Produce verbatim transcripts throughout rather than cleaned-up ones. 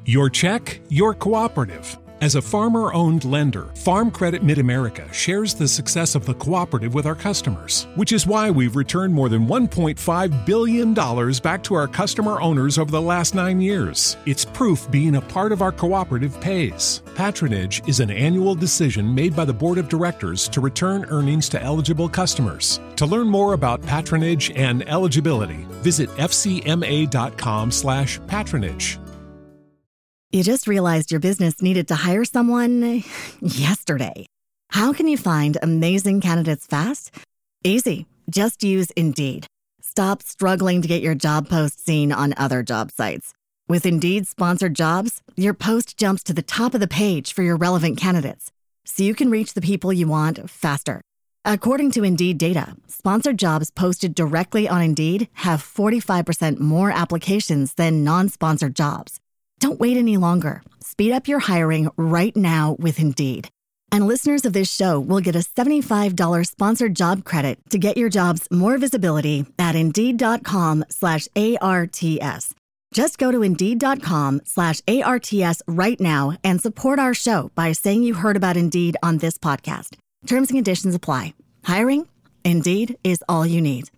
Your check, your cooperative. As a farmer-owned lender, Farm Credit Mid-America shares the success of the cooperative with our customers, which is why we've returned more than one point five billion dollars back to our customer owners over the last nine years. It's proof being a part of our cooperative pays. Patronage is an annual decision made by the Board of Directors to return earnings to eligible customers. To learn more about patronage and eligibility, visit fcma.com slash patronage. You just realized your business needed to hire someone yesterday. How can you find amazing candidates fast? Easy. Just use Indeed. Stop struggling to get your job post seen on other job sites. With Indeed sponsored jobs, your post jumps to the top of the page for your relevant candidates, so you can reach the people you want faster. According to Indeed data, sponsored jobs posted directly on Indeed have forty-five percent more applications than non-sponsored jobs. Don't wait any longer. Speed up your hiring right now with Indeed. And listeners of this show will get a seventy-five dollars sponsored job credit to get your jobs more visibility at Indeed.com slash ARTS. Just go to Indeed.com slash ARTS right now and support our show by saying you heard about Indeed on this podcast. Terms and conditions apply. Hiring? Indeed is all you need.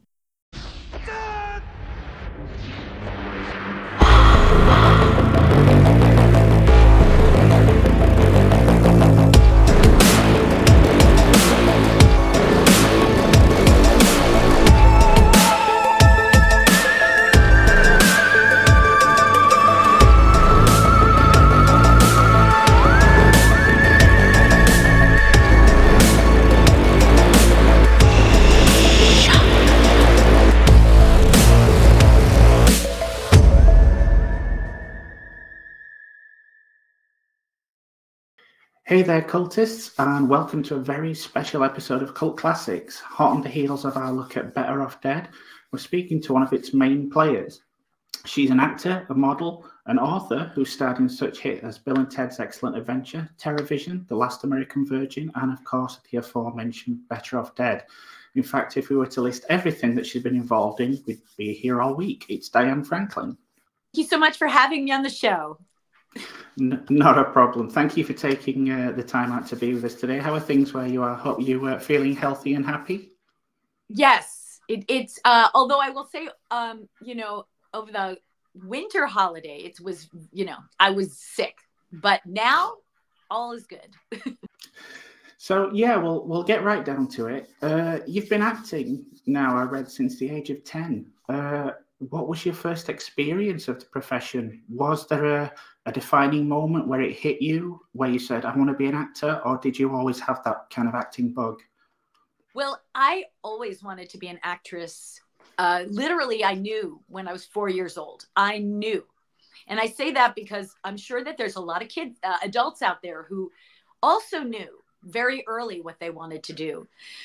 Hey there, cultists, and welcome to a very special episode of Cult Classics. Hot on the heels of our look at Better Off Dead, we're speaking to one of its main players. She's an actor, a model, an author who starred in such hits as Bill and Ted's Excellent Adventure, Terrorvision, The Last American Virgin, and of course the aforementioned Better Off Dead. In fact, if we were to list everything that she's been involved in, we'd be here all week. It's Diane Franklin. Thank you so much for having me on the show. N- not a problem. Thank you for taking uh, the time out to be with us today. How are things where you are? Hope you are feeling healthy and happy. Yes, it, it's. Uh, although I will say, um, you know, over the winter holiday, it was, you know, I was sick, but now all is good. So yeah, we'll we'll get right down to it. Uh, you've been acting now, I read, since the age of ten. Uh, what was your first experience of the profession? Was there a, a defining moment where it hit you, where you said, I want to be an actor, or did you always have that kind of acting bug? Well, I always wanted to be an actress. Uh, literally, I knew when I was four years old. I knew. And I say that because I'm sure that there's a lot of kids, uh, adults out there who also knew very early what they wanted to do.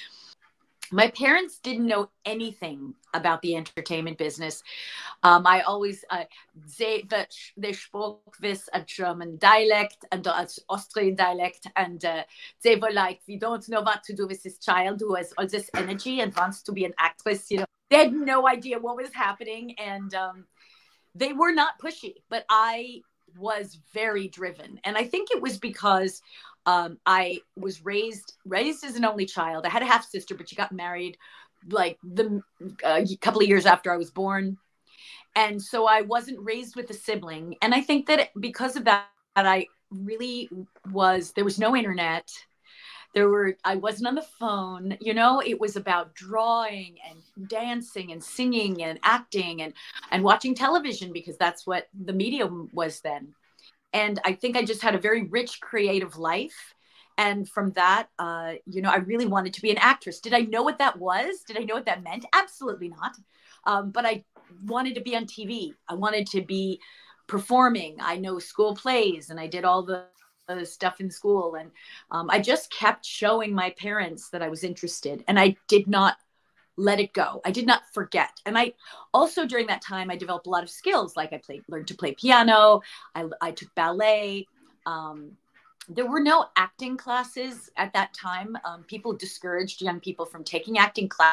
My parents didn't know anything about the entertainment business. Um, I always, uh, they, they spoke with a German dialect and an Austrian dialect, and uh, they were like, we don't know what to do with this child who has all this energy and wants to be an actress. You know, they had no idea what was happening, and um, they were not pushy, but I was very driven. And I think it was because Um, I was raised raised as an only child. I had a half sister, but she got married like the a uh, couple of years after I was born, and so I wasn't raised with a sibling. And I think that because of that, that I really was. There was no internet. There were. I wasn't on the phone. You know, it was about drawing and dancing and singing and acting and and watching television, because that's what the medium was then. And I think I just had a very rich creative life. And from that, uh, you know, I really wanted to be an actress. Did I know what that was? Did I know what that meant? Absolutely not. Um, but I wanted to be on T V. I wanted to be performing. I know school plays, and I did all the, the stuff in school. And um, I just kept showing my parents that I was interested. And I did not let it go. I did not forget. And I also, during that time, I developed a lot of skills. Like I played, learned to play piano. I, I took ballet. Um, there were no acting classes at that time. Um, people discouraged young people from taking acting class.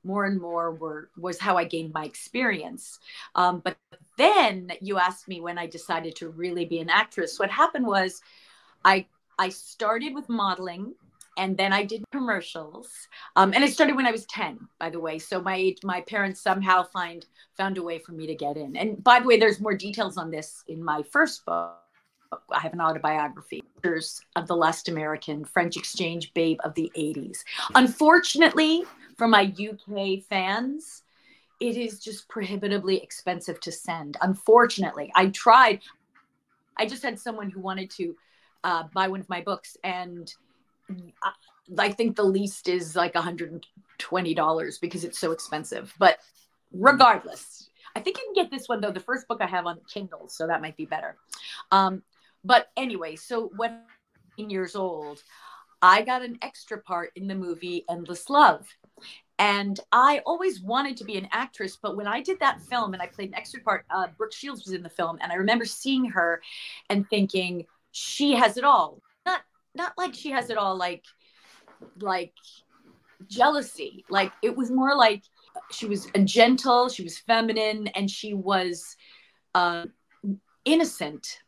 more and more were was how I gained my experience. Um, but then you asked me when I decided to really be an actress. What happened was I I started with modeling, and then I did commercials. Um, and it started when I was ten, by the way. So my my parents somehow find found a way for me to get in. And by the way, there's more details on this in my first book. I have an autobiography of the Last American, French exchange babe of the eighties. Unfortunately, for my U K fans, it is just prohibitively expensive to send. Unfortunately, I tried. I just had someone who wanted to uh, buy one of my books, and I, I think the least is like one hundred twenty dollars because it's so expensive. But regardless, I think you can get this one, though. The first book I have on Kindle, so that might be better. Um, but anyway, so when I was years old, I got an extra part in the movie Endless Love. And I always wanted to be an actress, but when I did that film and I played an extra part, uh, Brooke Shields was in the film, and I remember seeing her and thinking, she has it all. Not not like she has it all, like like jealousy. Like it was more like she was a gentle, she was feminine, and she was uh, innocent.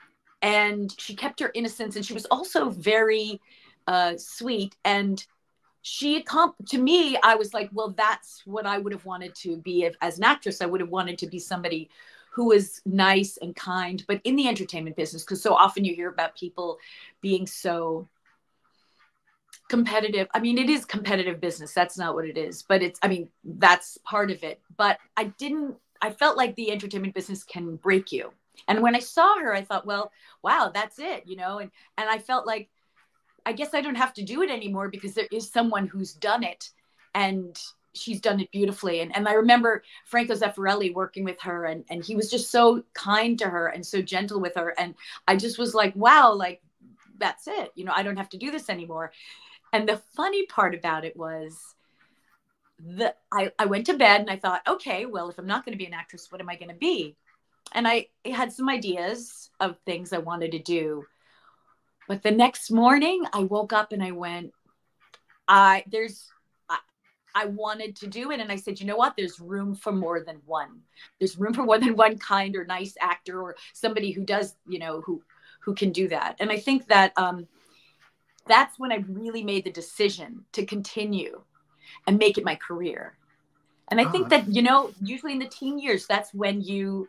And she kept her innocence, and she was also very uh, sweet. And she, to me, I was like, well, that's what I would have wanted to be as an actress. I would have wanted to be somebody who was nice and kind, but in the entertainment business, because so often you hear about people being so competitive. I mean, it is competitive business. That's not what it is, but it's, I mean, that's part of it. But I didn't, I felt like the entertainment business can break you. And when I saw her, I thought, well, wow, that's it, you know, and, and I felt like, I guess I don't have to do it anymore because there is someone who's done it, and she's done it beautifully. And, and I remember Franco Zeffirelli working with her, and, and he was just so kind to her and so gentle with her. And I just was like, wow, like, that's it. You know, I don't have to do this anymore. And the funny part about it was that I, I went to bed and I thought, okay, well, if I'm not going to be an actress, what am I going to be? And I had some ideas of things I wanted to do. But the next morning I woke up and I went, I, there's, I, I wanted to do it. And I said, you know what? There's room for more than one. There's room for more than one kind or nice actor or somebody who does, you know, who, who can do that. And I think that um, that's when I really made the decision to continue and make it my career. And I think that, you know, usually in the teen years, that's when you,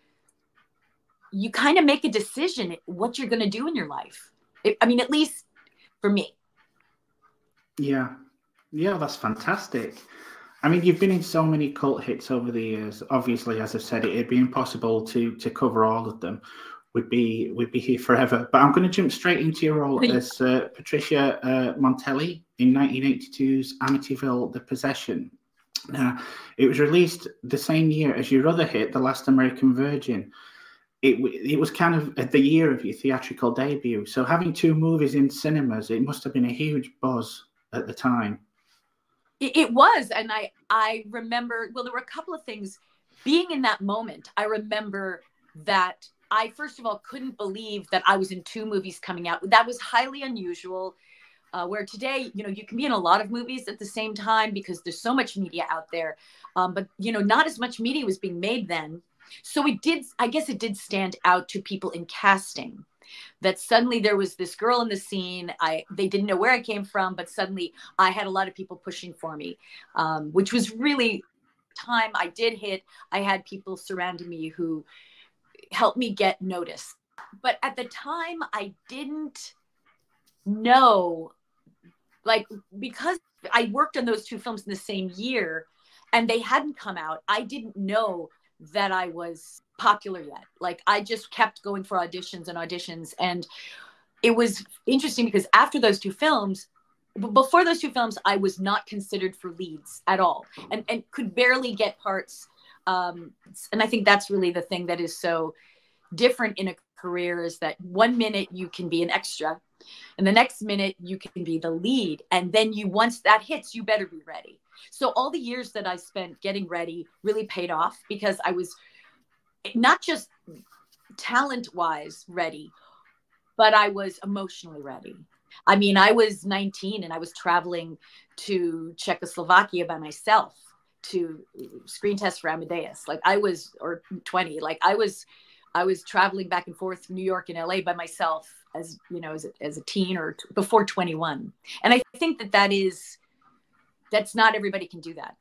you kind of make a decision what you're going to do in your life. It, I mean, at least for me. Yeah. Yeah, that's fantastic. I mean, you've been in so many cult hits over the years. Obviously, as I've said, it, it'd be impossible to to cover all of them. We'd be, we'd be here forever. But I'm going to jump straight into your role as uh, Patricia uh, Montelli in nineteen eighty-two's Amityville, The Possession. Now, it was released the same year as your other hit, The Last American Virgin. It, it was kind of the year of your theatrical debut. So having two movies in cinemas, it must have been a huge buzz at the time. It, it was. And I, I remember, well, there were a couple of things. Being in that moment, I remember that I, first of all, couldn't believe that I was in two movies coming out. That was highly unusual. Uh, where today, you know, you can be in a lot of movies at the same time because there's so much media out there. Um, but, you know, not as much media was being made then. So it did, I guess it did stand out to people in casting that suddenly there was this girl in the scene. I, they didn't know where I came from, but suddenly I had a lot of people pushing for me, um, which was really time I did hit. I had people surrounding me who helped me get noticed. But at the time I didn't know, like, because I worked on those two films in the same year and they hadn't come out, I didn't know that I was popular yet. Like, I just kept going for auditions and auditions. And it was interesting because after those two films, before those two films, I was not considered for leads at all and, and could barely get parts. Um, and I think that's really the thing that is so different in a career is that one minute you can be an extra and the next minute you can be the lead. And then you, once that hits, you better be ready. So all the years that I spent getting ready really paid off because I was not just talent wise ready, but I was emotionally ready. I mean, I was nineteen and I was traveling to Czechoslovakia by myself. to screen test for Amadeus. Like I was, or twenty, like I was, I was traveling back and forth New York and L A by myself as, you know, as a, as a teen or t- before twenty-one. And I think that that is, that's not everybody can do that.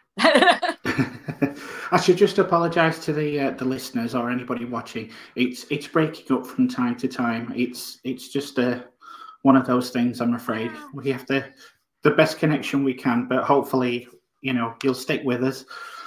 I should just apologise to the uh, the listeners or anybody watching. It's it's breaking up from time to time. It's it's just a uh, one of those things. I'm afraid we have to the best connection we can, but hopefully, you know, you'll stick with us.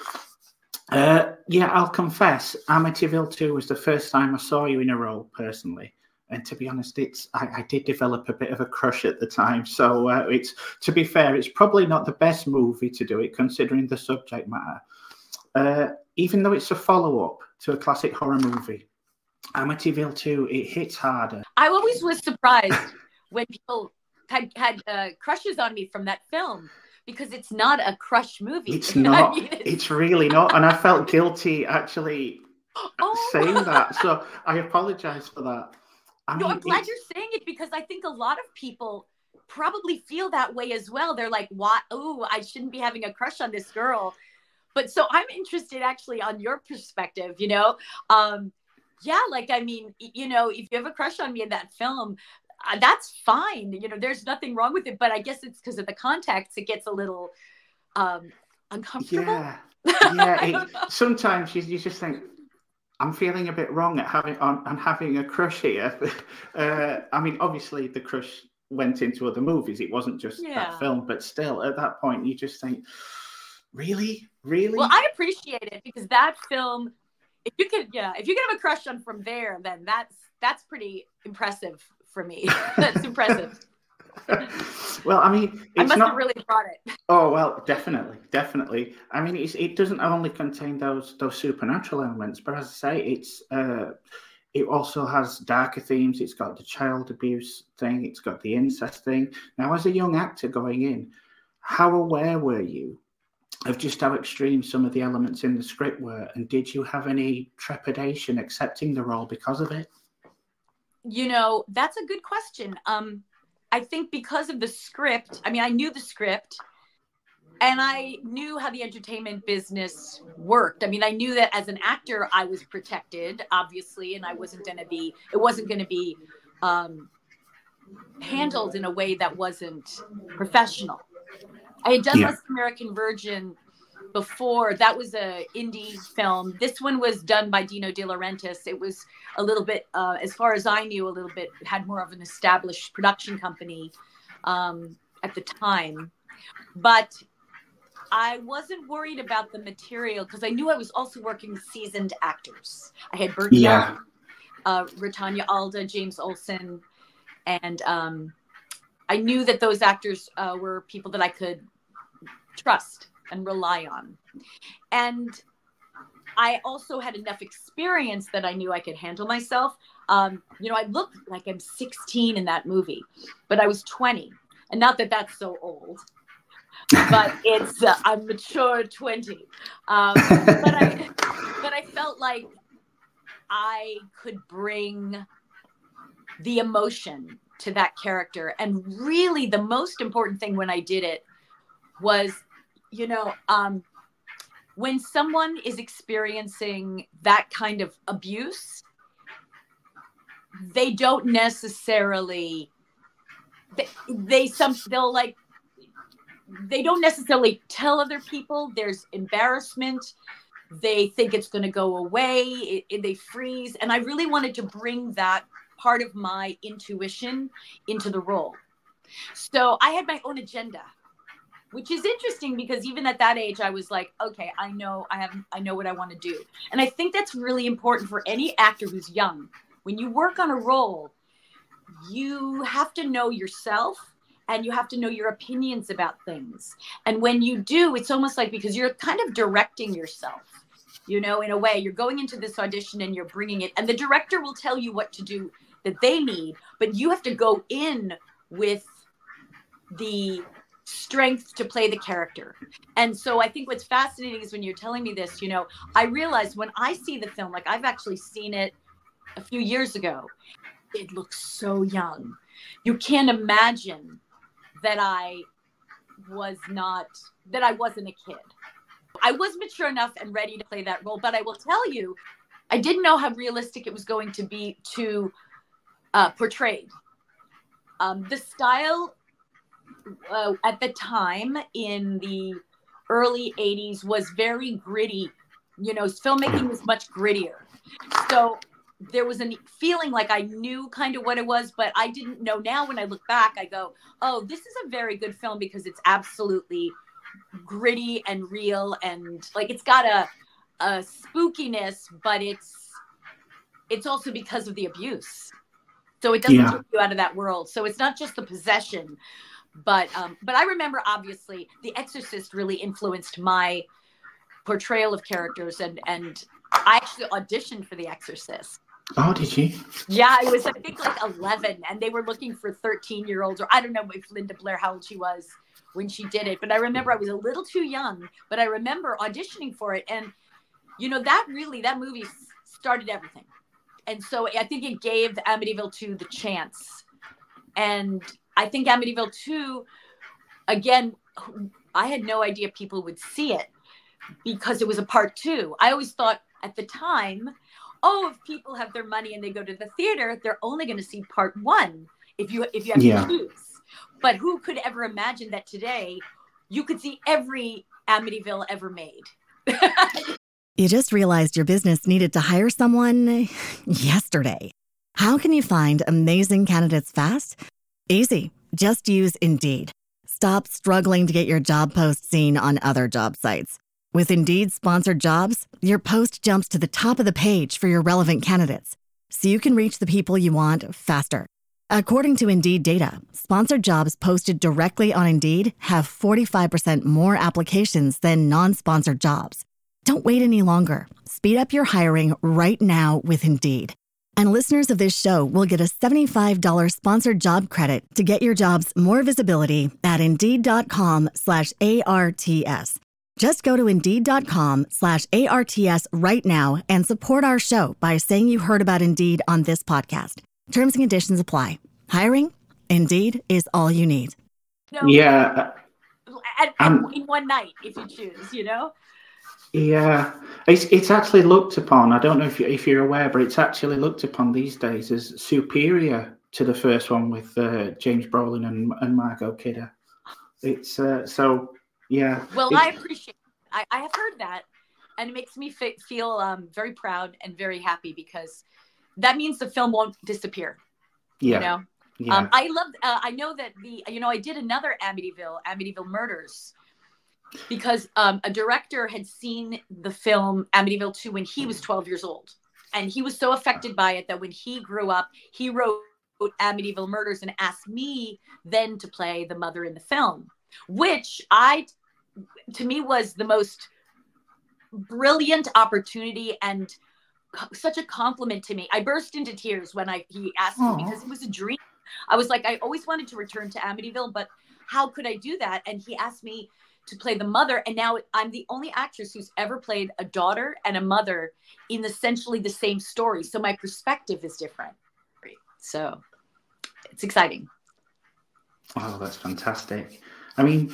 Uh, yeah, I'll confess, Amityville two was the first time I saw you in a role personally. And to be honest, it's I, I did develop a bit of a crush at the time. So uh, it's to be fair, it's probably not the best movie to do it, considering the subject matter. Uh, even though it's a follow-up to a classic horror movie, Amityville two, it hits harder. I always was surprised when people had, had uh, crushes on me from that film, because it's not a crush movie. It's not. I mean, it's... it's really not. And I felt guilty actually oh. saying that. So I apologize for that. I no, mean, I'm glad it's... you're saying it, because I think a lot of people probably feel that way as well. They're like, "What? Oh, I shouldn't be having a crush on this girl." But so I'm interested actually on your perspective, you know? Um, yeah, like, I mean, you know, if you have a crush on me in that film, uh, that's fine. You know, there's nothing wrong with it. But I guess it's because of the context, it gets a little um, uncomfortable. Yeah, yeah. It, sometimes you, you just think, I'm feeling a bit wrong at having on, on having a crush here. uh, I mean, obviously the crush went into other movies. It wasn't just yeah. that film, but still at that point you just think, really, really? Well, I appreciate it, because that film, if you could, yeah, if you could have a crush on from there, then that's, that's pretty impressive for me. That's impressive. Well, I mean, it's I must not... have really brought it. Oh well, definitely, definitely. I mean, it's, it doesn't only contain those those supernatural elements, but as I say, it's uh, it also has darker themes. It's got the child abuse thing. It's got the incest thing. Now, as a young actor going in, how aware were you of just how extreme some of the elements in the script were, and did you have any trepidation accepting the role because of it? You know, that's a good question. Um. I think because of the script, I mean, I knew the script and I knew how the entertainment business worked. I mean, I knew that as an actor, I was protected, obviously, and I wasn't going to be, it wasn't going to be um, handled in a way that wasn't professional. I had done yeah. Last American Virgin before. That was a indie film. This one was done by Dino De Laurentiis. It was a little bit, uh, as far as I knew, a little bit, had more of an established production company um, at the time. But I wasn't worried about the material, because I knew I was also working with seasoned actors. I had Burt yeah. Young, uh, Britannia Alda, James Olsen, and um, I knew that those actors uh, were people that I could trust and rely on. And I also had enough experience that I knew I could handle myself. Um, you know, I look like I'm sixteen in that movie, but I was twenty. And not that that's so old, but it's, uh, I'm mature twenty. Um, but I, but I felt like I could bring the emotion to that character. And really the most important thing when I did it was, you know, um, when someone is experiencing that kind of abuse, they don't necessarily, they, they some, they'll like, they don't necessarily tell other people. There's embarrassment. They think it's going to go away. It, it, they freeze. And I really wanted to bring that part of my intuition into the role. So I had my own agenda, which is interesting, because even at that age, I was like, okay, I know I have, I know what I want to do. And I think that's really important for any actor who's young. When you work on a role, you have to know yourself and you have to know your opinions about things. And when you do, it's almost like, because you're kind of directing yourself, you know, in a way. You're going into this audition and you're bringing it, and the director will tell you what to do that they need, but you have to go in with the strength to play the character. And so I think what's fascinating is when you're telling me this, you know, I realized when I see the film, like I've actually seen it a few years ago, it looks so young. You can't imagine that I was not, that I wasn't a kid. I was mature enough and ready to play that role. But I will tell you, I didn't know how realistic it was going to be to uh, portray. Um, the style uh, at the time in the early eighties was very gritty. You know, filmmaking was much grittier. So there was a feeling like I knew kind of what it was, but I didn't know. Now when I look back, I go, oh, this is a very good film because it's absolutely gritty and real. And like, it's got a, a spookiness, but it's, it's also because of the abuse. So it doesn't Yeah. take you out of that world. So it's not just the possession, but, um, but I remember obviously The Exorcist really influenced my portrayal of characters, and, and I actually auditioned for The Exorcist. Oh, did you? Yeah, I was, I think, like eleven, and they were looking for thirteen-year-olds, or I don't know if Linda Blair, how old she was when she did it, but I remember I was a little too young, but I remember auditioning for it, and, you know, that really, that movie started everything. And so I think it gave Amityville two the chance. And I think Amityville two, again, I had no idea people would see it because it was a part two. I always thought at the time, oh, if people have their money and they go to the theater, they're only going to see part one if you if you have Yeah. to choose. But who could ever imagine that today you could see every Amityville ever made? You just realized your business needed to hire someone yesterday. How can you find amazing candidates fast? Easy. Just use Indeed. Stop struggling to get your job post seen on other job sites. With Indeed sponsored jobs, your post jumps to the top of the page for your relevant candidates, so you can reach the people you want faster. According to Indeed data, sponsored jobs posted directly on Indeed have forty-five percent more applications than non-sponsored jobs. Don't wait any longer. Speed up your hiring right now with Indeed. And listeners of this show will get a seventy-five dollars sponsored job credit to get your jobs more visibility at Indeed.com slash ARTS. Just go to Indeed.com slash ARTS right now and support our show by saying you heard about Indeed on this podcast. Terms and conditions apply. Hiring? Indeed is all you need. No, Yeah. and, Um, and in one night, if you choose, you know? Yeah, it's it's actually looked upon. I don't know if you if you're aware, but it's actually looked upon these days as superior to the first one with uh, James Brolin and and Margot Kidder. It's uh, so yeah. Well, it's, I appreciate it. I, I have heard that, and it makes me fe- feel um, very proud and very happy because that means the film won't disappear. yeah, You know, yeah, um, I love. Uh, I know that the you know I did another Amityville Amityville Murders because um, a director had seen the film Amityville two when he was twelve years old, and he was so affected by it that when he grew up, he wrote Amityville Murders and asked me then to play the mother in the film, which I. to me was the most brilliant opportunity and such a compliment to me. I burst into tears when I he asked Aww. me because it was a dream. I was like, I always wanted to return to Amityville, but how could I do that? And he asked me to play the mother, and now I'm the only actress who's ever played a daughter and a mother in essentially the same story. So my perspective is different. So it's exciting. Oh, that's fantastic. I mean,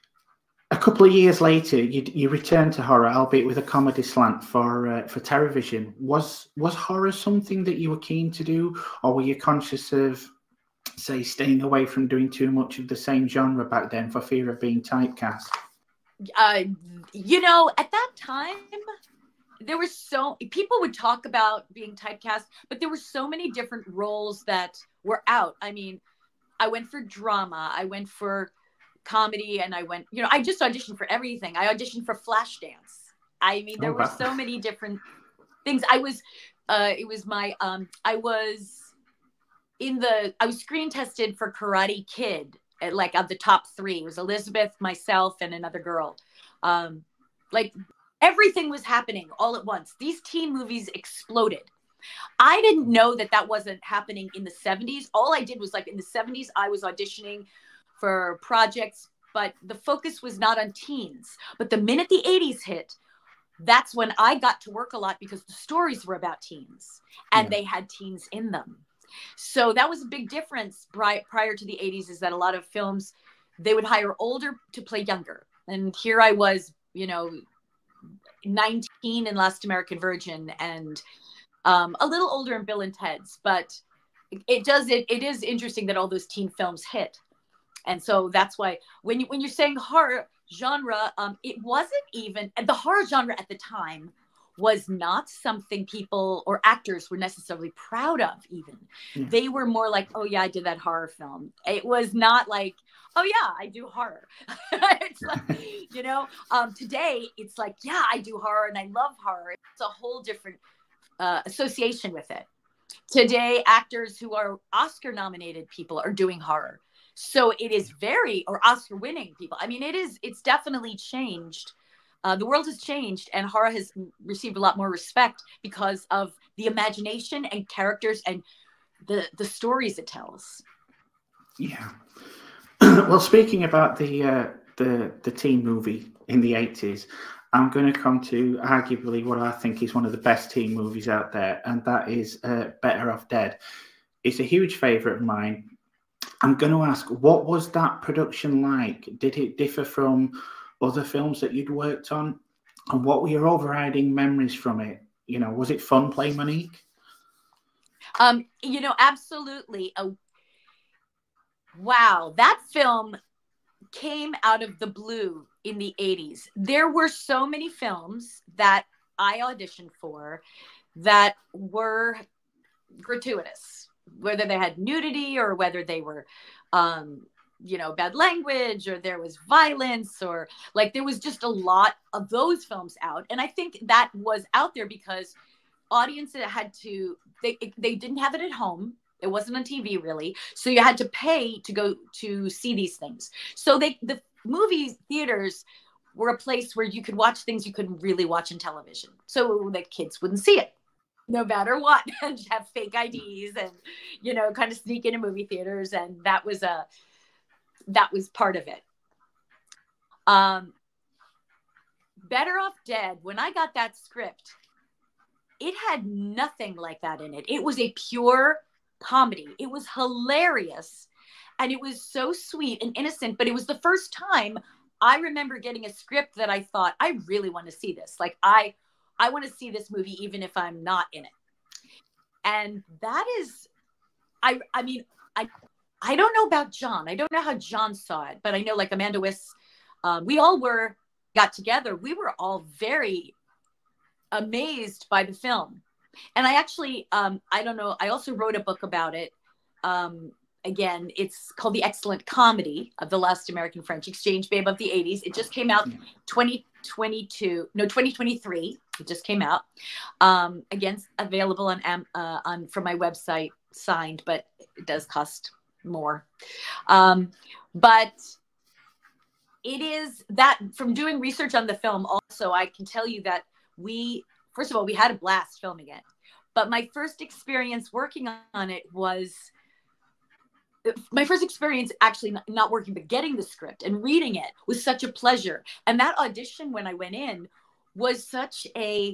a couple of years later, you you returned to horror, albeit with a comedy slant for uh, for television. Was was horror something that you were keen to do, or were you conscious of, say, staying away from doing too much of the same genre back then for fear of being typecast? Uh, you know, at that time, there were so people would talk about being typecast, but there were so many different roles that were out. I mean, I went for drama, I went for comedy, and I went, you know, I just auditioned for everything. I auditioned for Flashdance. I mean, there Oh, were wow. so many different things. I was, uh, it was my, um, I was in the, I was screen tested for Karate Kid, at, like of the top three. It was Elizabeth, myself, and another girl. Um, like everything was happening all at once. These teen movies exploded. I didn't know that that wasn't happening in the seventies. All I did was like in the seventies, I was auditioning for projects, but the focus was not on teens. But the minute the eighties hit, that's when I got to work a lot because the stories were about teens and Yeah. they had teens in them. So that was a big difference pri- prior to the eighties, is that a lot of films, they would hire older to play younger. And here I was, you know, nineteen in Last American Virgin, and um, a little older in Bill and Ted's. But it does it. It is interesting that all those teen films hit, and so that's why when you when you're saying horror genre, um, it wasn't even the horror genre at the time was not something people or actors were necessarily proud of. Even mm. They were more like, "Oh yeah, I did that horror film." It was not like, "Oh yeah, I do horror." It's like, you know, um, today it's like, "Yeah, I do horror and I love horror." It's a whole different uh, association with it. Today, actors who are Oscar-nominated people are doing horror. So it is very, or Oscar-winning people. I mean, it is, it's definitely changed. Uh, the world has changed, and horror has received a lot more respect because of the imagination and characters and the the stories it tells. Yeah. Well, speaking about the uh, the the teen movie in the eighties, I'm going to come to arguably what I think is one of the best teen movies out there, and that is uh, Better Off Dead. It's a huge favourite of mine. I'm going to ask, what was that production like? Did it differ from other films that you'd worked on? And what were your overriding memories from it? You know, was it fun playing Monique? Um, you know, absolutely. Uh, wow, that film came out of the blue in the eighties. There were so many films that I auditioned for that were gratuitous, whether they had nudity or whether they were, um, you know, bad language, or there was violence, or like there was just a lot of those films out. And I think that was out there because audiences had to, they, they didn't have it at home. It wasn't on T V really. So you had to pay to go to see these things. So they, the movie theaters were a place where you could watch things you couldn't really watch on television. So the kids wouldn't see it no matter what, and have fake I Ds and, you know, kind of sneak into movie theaters. And that was a, that was part of it. Um, Better Off Dead, when I got that script, it had nothing like that in it. It was a pure comedy. It was hilarious. And it was so sweet and innocent, but it was the first time I remember getting a script that I thought, I really want to see this. Like I, I want to see this movie, even if I'm not in it. And that is, I, I mean, I, I don't know about John. I don't know how John saw it, but I know like Amanda Wyss, um, we all were, got together. We were all very amazed by the film. And I actually, um, I don't know, I also wrote a book about it. Um, again, it's called The Excellent Comedy of the Last American French Exchange Babe of the eighties. It just came out twenty twenty-two, no, twenty twenty-three. It just came out. Um, again, available on, uh, on from my website, signed, but it does cost more. Um, but it is that from doing research on the film, also, I can tell you that we, first of all, we had a blast filming it. But my first experience working on it was, my first experience actually not, not working, but getting the script and reading it was such a pleasure. And that audition when I went in was such a,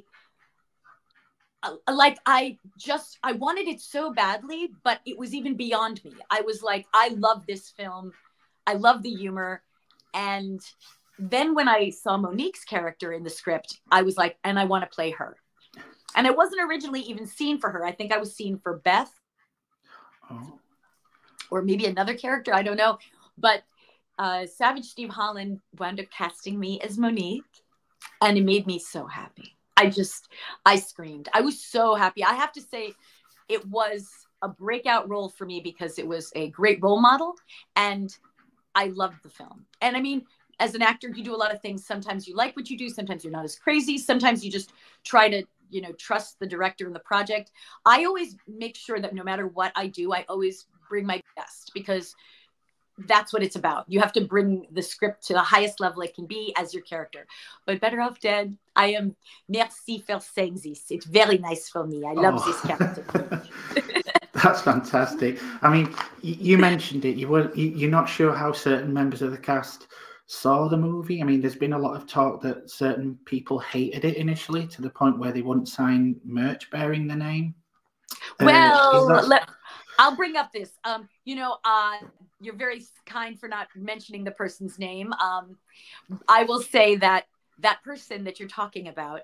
a, like, I just, I wanted it so badly, but it was even beyond me. I was like, I love this film. I love the humor. And then when I saw Monique's character in the script, I was like, and I want to play her. And I wasn't originally even seen for her. I think I was seen for Beth. Oh. Or maybe another character, I don't know. But uh, Savage Steve Holland wound up casting me as Monique, and it made me so happy. I just, I screamed. I was so happy. I have to say, it was a breakout role for me because it was a great role model, and I loved the film. And I mean, as an actor, you do a lot of things. Sometimes you like what you do. Sometimes you're not as crazy. Sometimes you just try to, you know, trust the director and the project. I always make sure that no matter what I do, I always bring my best, because that's what it's about. You have to bring the script to the highest level it can be as your character. But Better Off Dead, I am, merci for saying this. It's very nice for me. I love oh. this character. That's fantastic. I mean, you mentioned it. You were, you're not sure how certain members of the cast saw the movie. I mean, there's been a lot of talk that certain people hated it initially to the point where they wouldn't sign merch bearing the name. Well, uh, let, I'll bring up this. Um, you know, uh, you're very kind for not mentioning the person's name. Um, I will say that that person that you're talking about,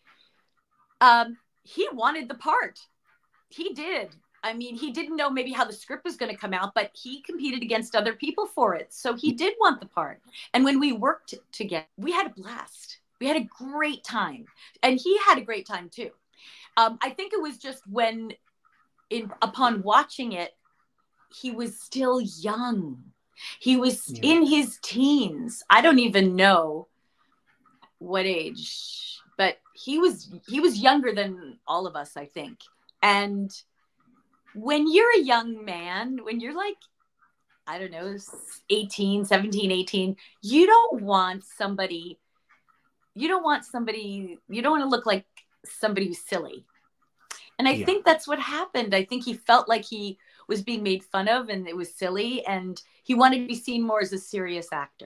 um, he wanted the part. He did. I mean, he didn't know maybe how the script was going to come out, but he competed against other people for it. So he did want the part. And when we worked together, we had a blast. We had a great time. And he had a great time too. Um, I think it was just when, in upon watching it, he was still young. He was yeah. in his teens. I don't even know what age, but he was he was younger than all of us, I think. And when you're a young man, when you're like, I don't know, eighteen, seventeen, eighteen, you don't want somebody, you don't want somebody, you don't want to look like somebody who's silly. And I yeah. think that's what happened. I think he felt like he was being made fun of and it was silly, and he wanted to be seen more as a serious actor.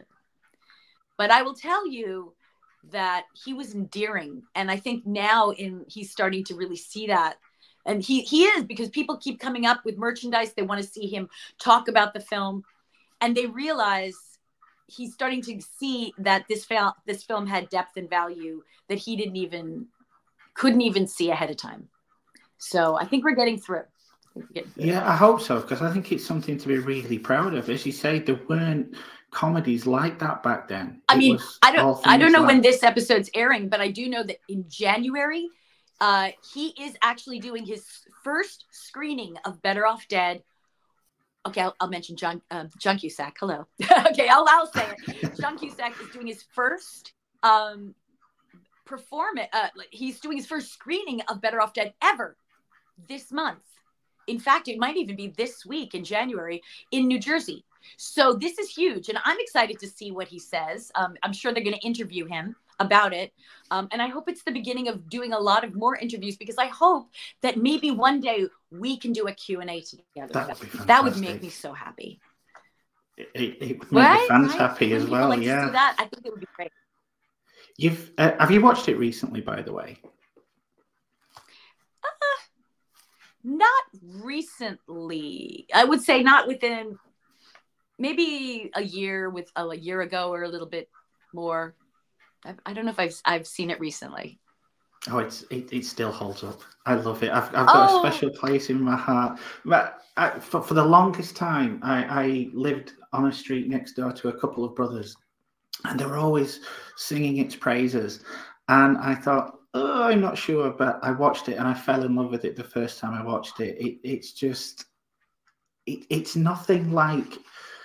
But I will tell you that he was endearing. And I think now in he's starting to really see that. And he, he is, because people keep coming up with merchandise. They want to see him talk about the film. And they realize he's starting to see that this, fil- this film had depth and value that he didn't even, couldn't even see ahead of time. So I think we're getting through. I we're getting through. Yeah, I hope so, because I think it's something to be really proud of. As you say, there weren't comedies like that back then. I It mean, was I all don't, I don't things know like- when this episode's airing, but I do know that in January, Uh, he is actually doing his first screening of Better Off Dead. Okay, I'll, I'll mention John um, John Cusack. Hello. okay, I'll, I'll say it. John Cusack is doing his first um, performance. Uh, like, he's doing his first screening of Better Off Dead ever this month. In fact, it might even be this week in January in New Jersey. So this is huge, and I'm excited to see what he says. Um, I'm sure they're going to interview him about it. Um, and I hope it's the beginning of doing a lot of more interviews, because I hope that maybe one day we can do a Q and A together. That would be fantastic. That would make me so happy. It, it, it would make Right? the fans Right? happy When as people well. like to Yeah. see that, I think it would be great. You've uh, have you watched it recently, by the way? Uh, not recently. I would say not within maybe a year, with oh, a year ago or a little bit more. I, I don't know if I've I've seen it recently. Oh, it's it, it still holds up. I love it. I've I've got Oh. a special place in my heart. But I, for for the longest time, I, I lived on a street next door to a couple of brothers, and they were always singing its praises. And I thought, oh, I'm not sure, but I watched it and I fell in love with it the first time I watched it. It it's just it, it's nothing like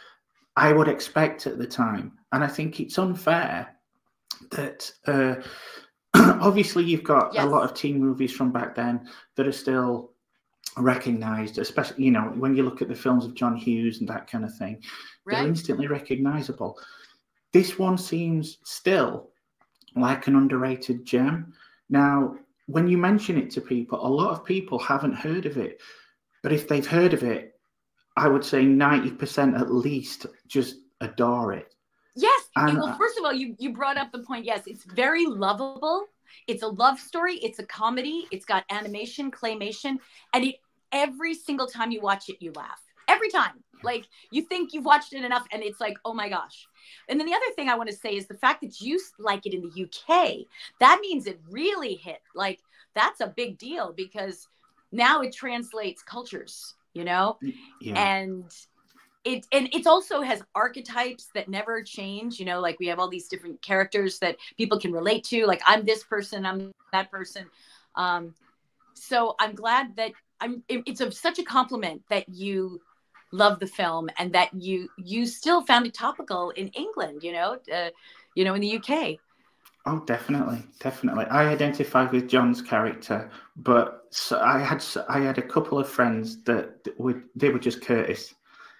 I would expect at the time, and I think it's unfair that uh, obviously you've got Yes. a lot of teen movies from back then that are still recognized, especially, you know, when you look at the films of John Hughes and that kind of thing, they're Right? instantly recognizable. This one seems still like an underrated gem. Now, when you mention it to people, a lot of people haven't heard of it, but if they've heard of it, I would say ninety percent at least just adore it. Yes. And- well, first of all, you, you brought up the point. Yes, it's very lovable. It's a love story. It's a comedy. It's got animation, claymation, and it every single time you watch it, you laugh. Every time. Like, you think you've watched it enough, and it's like, oh my gosh. And then the other thing I want to say is the fact that you like it in the U K, that means it really hit. Like, that's a big deal, because now it translates cultures, you know? Yeah. And it and it also has archetypes that never change, you know, like we have all these different characters that people can relate to, like I'm this person, I'm that person. Um, so I'm glad that I'm it, it's a, such a compliment that you love the film and that you you still found it topical in England, you know, uh, you know, in the U K. Oh, definitely, definitely. I identify with John's character, but so I had I had a couple of friends that would they were just Curtis.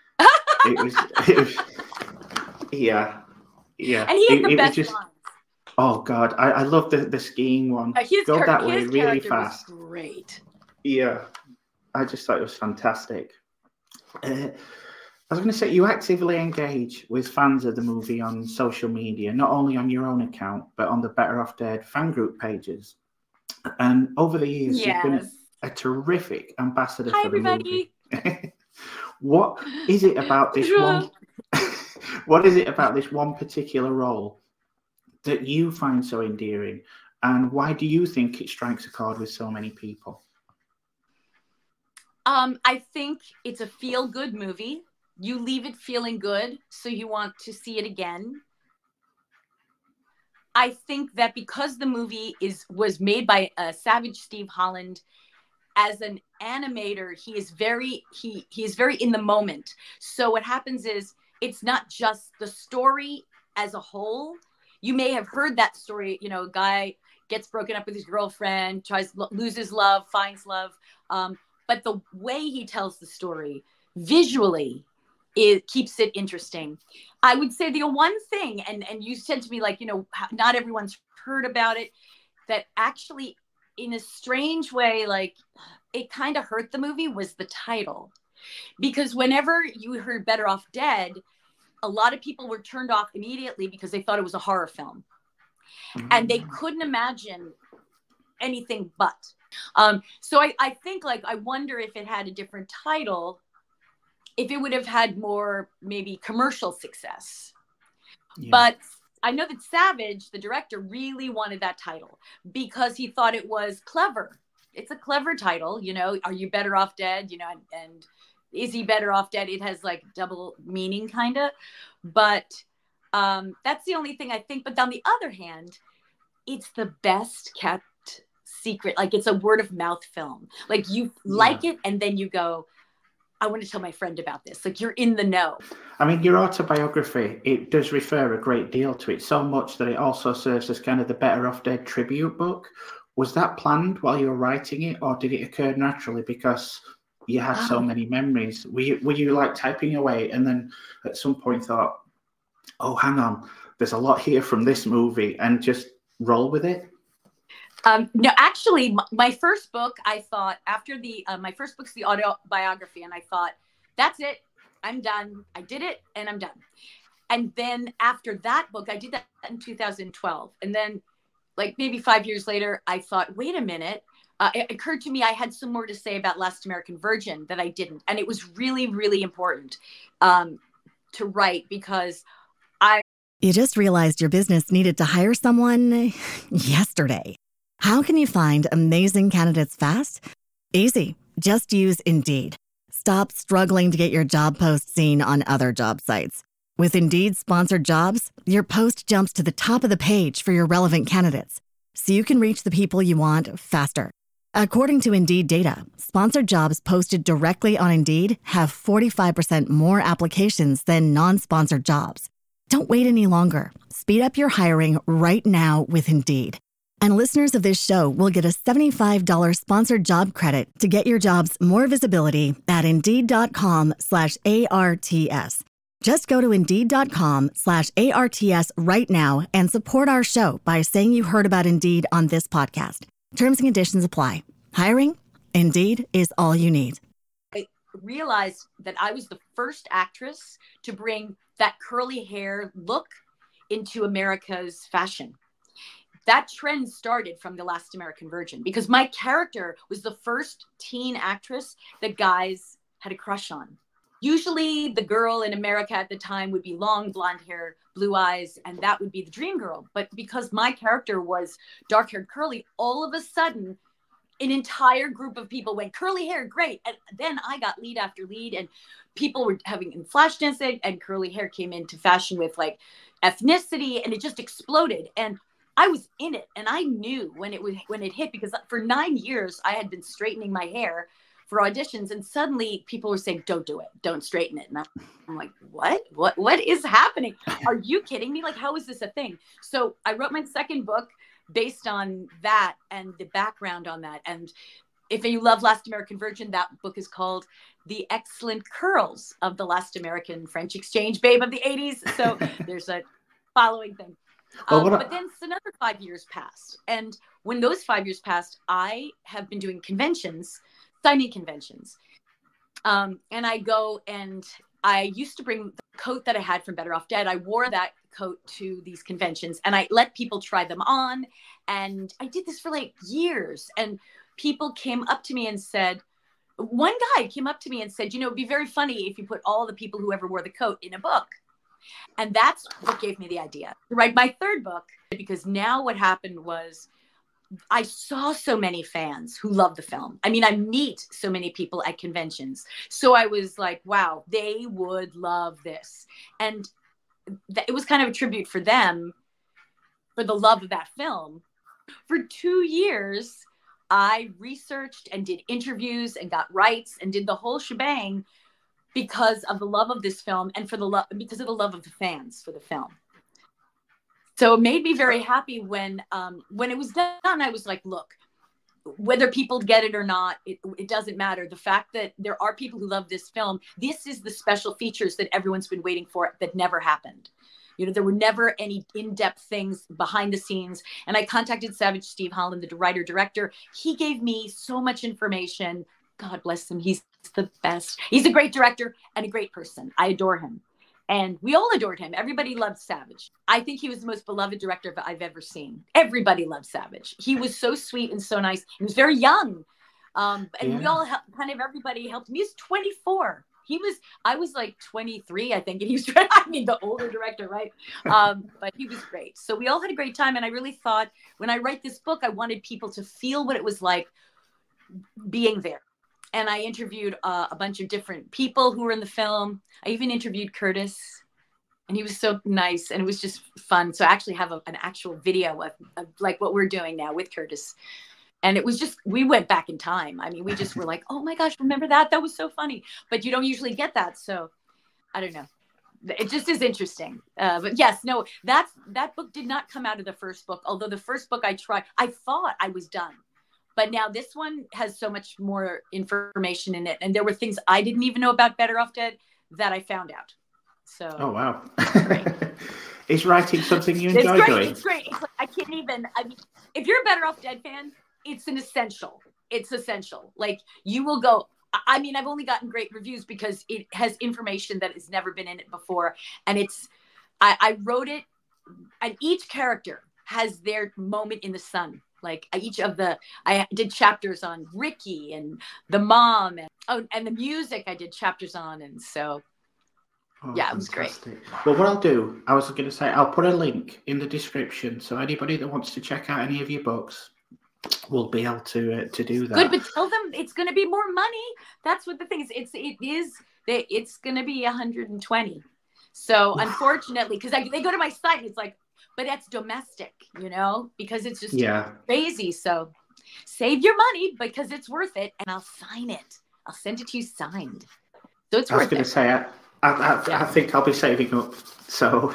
It was, it was, yeah, yeah. And he has It- the it was best just- lines. Oh God, I, I love the, the skiing one. Uh, his Go char- that way his really character fast. was great. Yeah, I just thought it was fantastic. Uh, I was going to say, you actively engage with fans of the movie on social media, not only on your own account, but on the Better Off Dead fan group pages. And over the years, you've been Yes. a terrific ambassador Hi, for the everybody. movie. What is it about this one? What is it about this one particular role that you find so endearing? And why do you think it strikes a chord with so many people? Um, I think it's a feel-good movie. You leave it feeling good, so you want to see it again. I think that because the movie is was made by uh, Savage Steve Holland, as an animator, he is very he he is very in the moment. So what happens is it's not just the story as a whole. You may have heard that story. You know, a guy gets broken up with his girlfriend, tries loses love, finds love. Um, but the way he tells the story visually, it keeps it interesting. I would say the one thing, and, and you said to me, like, you know, not everyone's heard about it, that actually in a strange way, like it kind of hurt the movie was the title. Because whenever you heard Better Off Dead, a lot of people were turned off immediately because they thought it was a horror film. Mm-hmm. And they couldn't imagine anything but. Um, so I, I think, like, I wonder if it had a different title, if it would have had more maybe commercial success. Yeah. But I know that Savage, the director, really wanted that title because he thought it was clever. It's a clever title, you know, are you better off dead? You know, and, and is he better off dead? It has like double meaning kind of, but um, that's the only thing I think. But on the other hand, it's the best kept secret. Like it's a word of mouth film. Like you yeah. like it and then you go, I want to tell my friend about this. Like you're in the know. I mean, your autobiography, it does refer a great deal to it, so much that it also serves as kind of the Better Off Dead tribute book. Was that planned while you were writing it, or did it occur naturally because you had so many memories? Were you, were you like typing away and then at some point thought, oh, hang on, there's a lot here from this movie, and just roll with it? Um, no, actually, my first book, I thought after the, uh, my first book's the autobiography, and I thought, that's it, I'm done. I did it, and I'm done. And then after that book, I did that in two thousand twelve. And then like maybe five years later, I thought, wait a minute. Uh, it occurred to me I had some more to say about Last American Virgin that I didn't. And it was really, really important um, to write because I... You just realized your business needed to hire someone yesterday. How can you find amazing candidates fast? Easy. Just use Indeed. Stop struggling to get your job post seen on other job sites. With Indeed sponsored jobs, your post jumps to the top of the page for your relevant candidates, so you can reach the people you want faster. According to Indeed data, sponsored jobs posted directly on Indeed have forty-five percent more applications than non-sponsored jobs. Don't wait any longer. Speed up your hiring right now with Indeed. And listeners of this show will get a seventy-five dollars sponsored job credit to get your jobs more visibility at Indeed.com slash ARTS. Just go to Indeed.com slash ARTS right now and support our show by saying you heard about Indeed on this podcast. Terms and conditions apply. Hiring? Indeed is all you need. I realized that I was the first actress to bring that curly hair look into America's fashion. That trend started from The Last American Virgin because my character was the first teen actress that guys had a crush on. Usually the girl in America at the time would be long blonde hair, blue eyes, and that would be the dream girl. But because my character was dark haired curly, all of a sudden an entire group of people went curly hair, great. And then I got lead after lead and people were having in flash dancing and curly hair came into fashion with like ethnicity and it just exploded. And I was in it and I knew when it was when it hit because for nine years I had been straightening my hair for auditions and suddenly people were saying, don't do it, don't straighten it. And I'm like, what, what, what is happening? Are you kidding me? Like, how is this a thing? So I wrote my second book based on that and the background on that. And if you love Last American Virgin, that book is called The Excellent Curls of the Last American French Exchange Babe of the eighties. So there's a following thing. Um, but then another five years passed. And when those five years passed, I have been doing conventions, signing conventions. Um, and I go and I used to bring the coat that I had from Better Off Dead. I wore that coat to these conventions and I let people try them on. And I did this for like years. And people came up to me and said, one guy came up to me and said, you know, it'd be very funny if you put all the people who ever wore the coat in a book. And that's what gave me the idea to write my third book, because now what happened was I saw so many fans who love the film. I mean, I meet so many people at conventions. So I was like, wow, they would love this. And th- it was kind of a tribute for them, for the love of that film. For two years, I researched and did interviews and got rights and did the whole shebang because of the love of this film and for the love, because of the love of the fans for the film. So it made me very happy when um, when it was done. I was like, look, whether people get it or not, it, it doesn't matter. The fact that there are people who love this film, this is the special features that everyone's been waiting for that never happened. You know, there were never any in-depth things behind the scenes. And I contacted Savage Steve Holland, the writer director. He gave me so much information. God bless him. He's the best. He's a great director and a great person. I adore him. And we all adored him. Everybody loved Savage. I think he was the most beloved director I've ever seen. Everybody loved Savage. He was so sweet and so nice. He was very young. Um, and yeah. we all helped, kind of everybody helped him. He was twenty-four. He was, I was like twenty-three, I think. And he was, I mean, the older director, right? Um, but he was great. So we all had a great time. And I really thought when I write this book, I wanted people to feel what it was like being there. And I interviewed uh, a bunch of different people who were in the film. I even interviewed Curtis, and he was so nice, and it was just fun. So I actually have a, an actual video of, of like what we're doing now with Curtis. And it was just, we went back in time. I mean, we just were like, oh my gosh, remember that? That was so funny. But you don't usually get that. So I don't know. It just is interesting. Uh, but yes, no, that's, that book did not come out of the first book. Although the first book I tried, I thought I was done. But now this one has so much more information in it. And there were things I didn't even know about Better Off Dead that I found out. So. Oh, wow. Is writing something you enjoy it's great, doing? It's great. It's like, I can't even, I mean, if you're a Better Off Dead fan, it's an essential. It's essential. Like you will go, I mean, I've only gotten great reviews because it has information that has never been in it before. And it's, I, I wrote it, and each character has their moment in the sun. Like each of the, I did chapters on Ricky and the mom and, oh, and the music I did chapters on. And so, oh, yeah, it was fantastic. Great. Well, what I'll do, I was going to say, I'll put a link in the description. So anybody that wants to check out any of your books will be able to uh, to do that. Good, but tell them it's going to be more money. That's what the thing is. It's, it is, it's going to be one hundred twenty. So unfortunately, because they go to my site and it's like, but that's domestic, you know, because it's just yeah. crazy. So save your money because it's worth it. And I'll sign it. I'll send it to you signed. So it's I was worth going it. to say, I, I, I, yeah. I think I'll be saving up. So,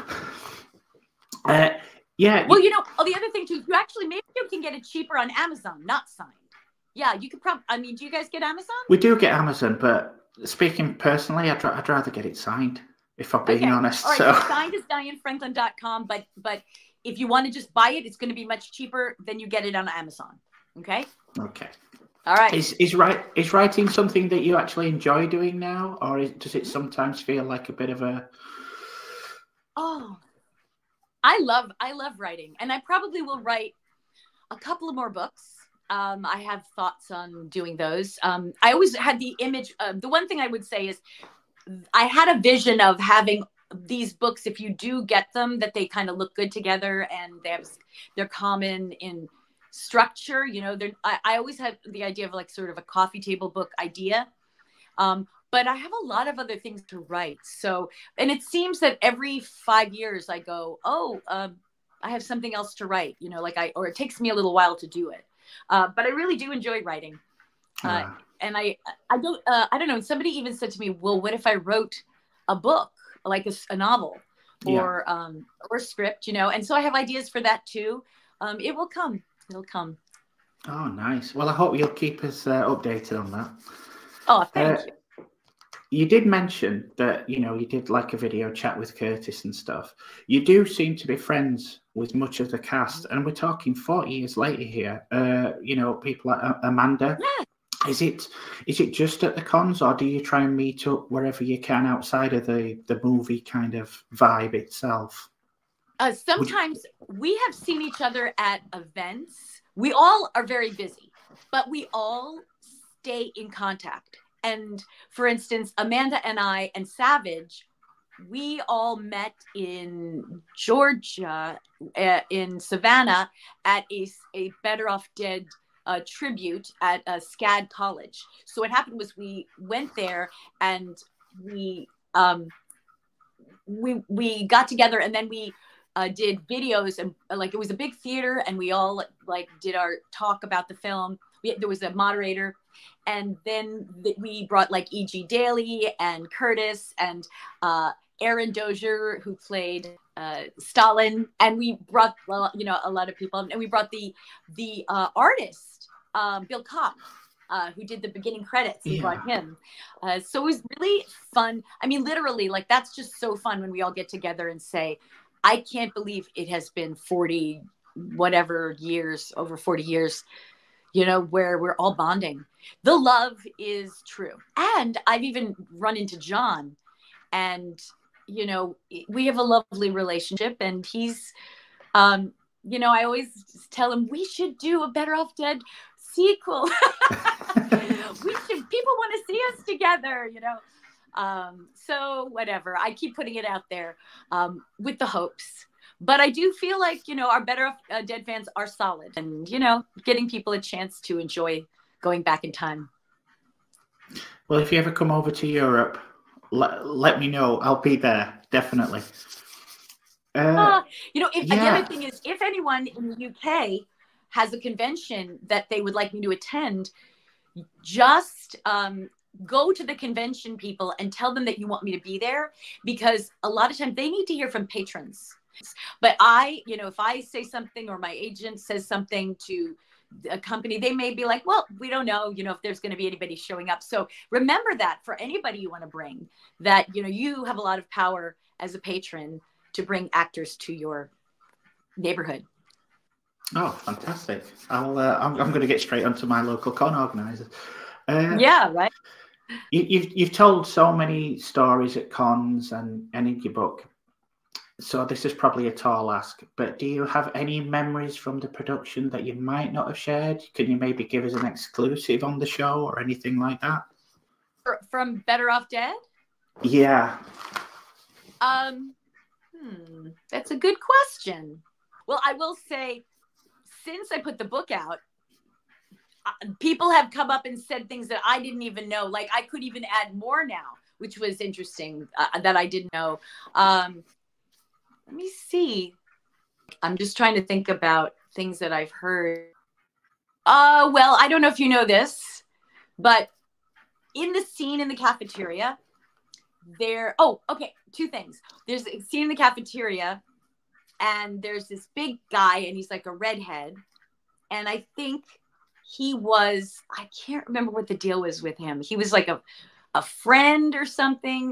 uh, yeah. Well, you know, oh, the other thing too, you actually, maybe you can get it cheaper on Amazon, not signed. Yeah, you could probably, I mean, do you guys get Amazon? We do get Amazon, but speaking personally, I'd, I'd rather get it signed. If I'm being okay. honest. All right, so. so signed is diane franklin dot com, but but if you want to just buy it, it's going to be much cheaper than you get it on Amazon. Okay? Okay. All right. Is is right is writing something that you actually enjoy doing now, or is, does it sometimes feel like a bit of a? Oh, I love I love writing, and I probably will write a couple of more books. Um, I have thoughts on doing those. Um, I always had the image. Uh, the one thing I would say is, I had a vision of having these books, if you do get them, that they kind of look good together and they have, they're common in structure. You know, they're, I, I always had the idea of like sort of a coffee table book idea. Um, but I have a lot of other things to write. So, and it seems that every five years I go, oh, um, I have something else to write, you know, like I, or it takes me a little while to do it. Uh, but I really do enjoy writing. Uh, Ah. And I, I don't, uh, I don't know. Somebody even said to me, well, what if I wrote a book, like a, a novel or, yeah. um, or a script, you know? And so I have ideas for that too. Um, it will come, it'll come. Oh, nice. Well, I hope you'll keep us uh, updated on that. Oh, thank uh, you. You did mention that, you know, you did like a video chat with Curtis and stuff. You do seem to be friends with much of the cast. And we're talking forty years later here. Uh, you know, people like Amanda. Yeah. Is it is it just at the cons, or do you try and meet up wherever you can outside of the, the movie kind of vibe itself? Uh, sometimes you... we have seen each other at events. We all are very busy, but we all stay in contact. And for instance, Amanda and I and Savage we all met in Georgia, uh, in Savannah, at a, a Better Off Dead uh, tribute at uh, SCAD College. So what happened was we went there and we um, we we got together, and then we uh, did videos, and uh, like it was a big theater, and we all like did our talk about the film. We, there was a moderator, and then th- we brought like E G Daly and Curtis and uh, Aaron Dozier, who played uh, Stalin, and we brought well, you know, a lot of people, and we brought the the uh, artist um, Bill Kopp, uh, who did the beginning credits. We Yeah. brought him, uh, so it was really fun. I mean, literally, like that's just so fun when we all get together and say, "I can't believe it has been forty whatever years, over forty years." You know, where we're all bonding. The love is true. And I've even run into John, and, you know, we have a lovely relationship, and he's, um, you know, I always tell him we should do a Better Off Dead sequel. we should, people want to see us together, you know? Um, so whatever, I keep putting it out there um, with the hopes. But I do feel like, you know, our Better Off uh, Dead fans are solid, and, you know, getting people a chance to enjoy going back in time. Well, if you ever come over to Europe, let, let me know. I'll be there, definitely. Uh, Uh, you know, if, the yeah. other thing is, if anyone in the U K has a convention that they would like me to attend, just um, go to the convention people and tell them that you want me to be there, because a lot of times they need to hear from patrons. But I, you know, if I say something or my agent says something to a company, they may be like, well, we don't know, you know, if there's going to be anybody showing up. So remember that for anybody you want to bring, that, you know, you have a lot of power as a patron to bring actors to your neighborhood. Oh, fantastic. I'll, uh, I'm, I'm going to get straight onto my local con organizer. Uh, Yeah, right. You, you've, you've told so many stories at cons and, and in your book. So this is probably a tall ask, but do you have any memories from the production that you might not have shared? Can you maybe give us an exclusive on the show or anything like that? From Better Off Dead? Yeah. Um, hmm, that's a good question. Well, I will say, since I put the book out, uh, people have come up and said things that I didn't even know. Like I could even add more now, which was interesting uh, that I didn't know. Um, Let me see. I'm just trying to think about things that I've heard. Uh, well, I don't know if you know this, but in the scene in the cafeteria, there, oh, okay, two things. There's a scene in the cafeteria, and there's this big guy, and he's like a redhead. And I think he was, I can't remember what the deal was with him. He was like a, a friend or something.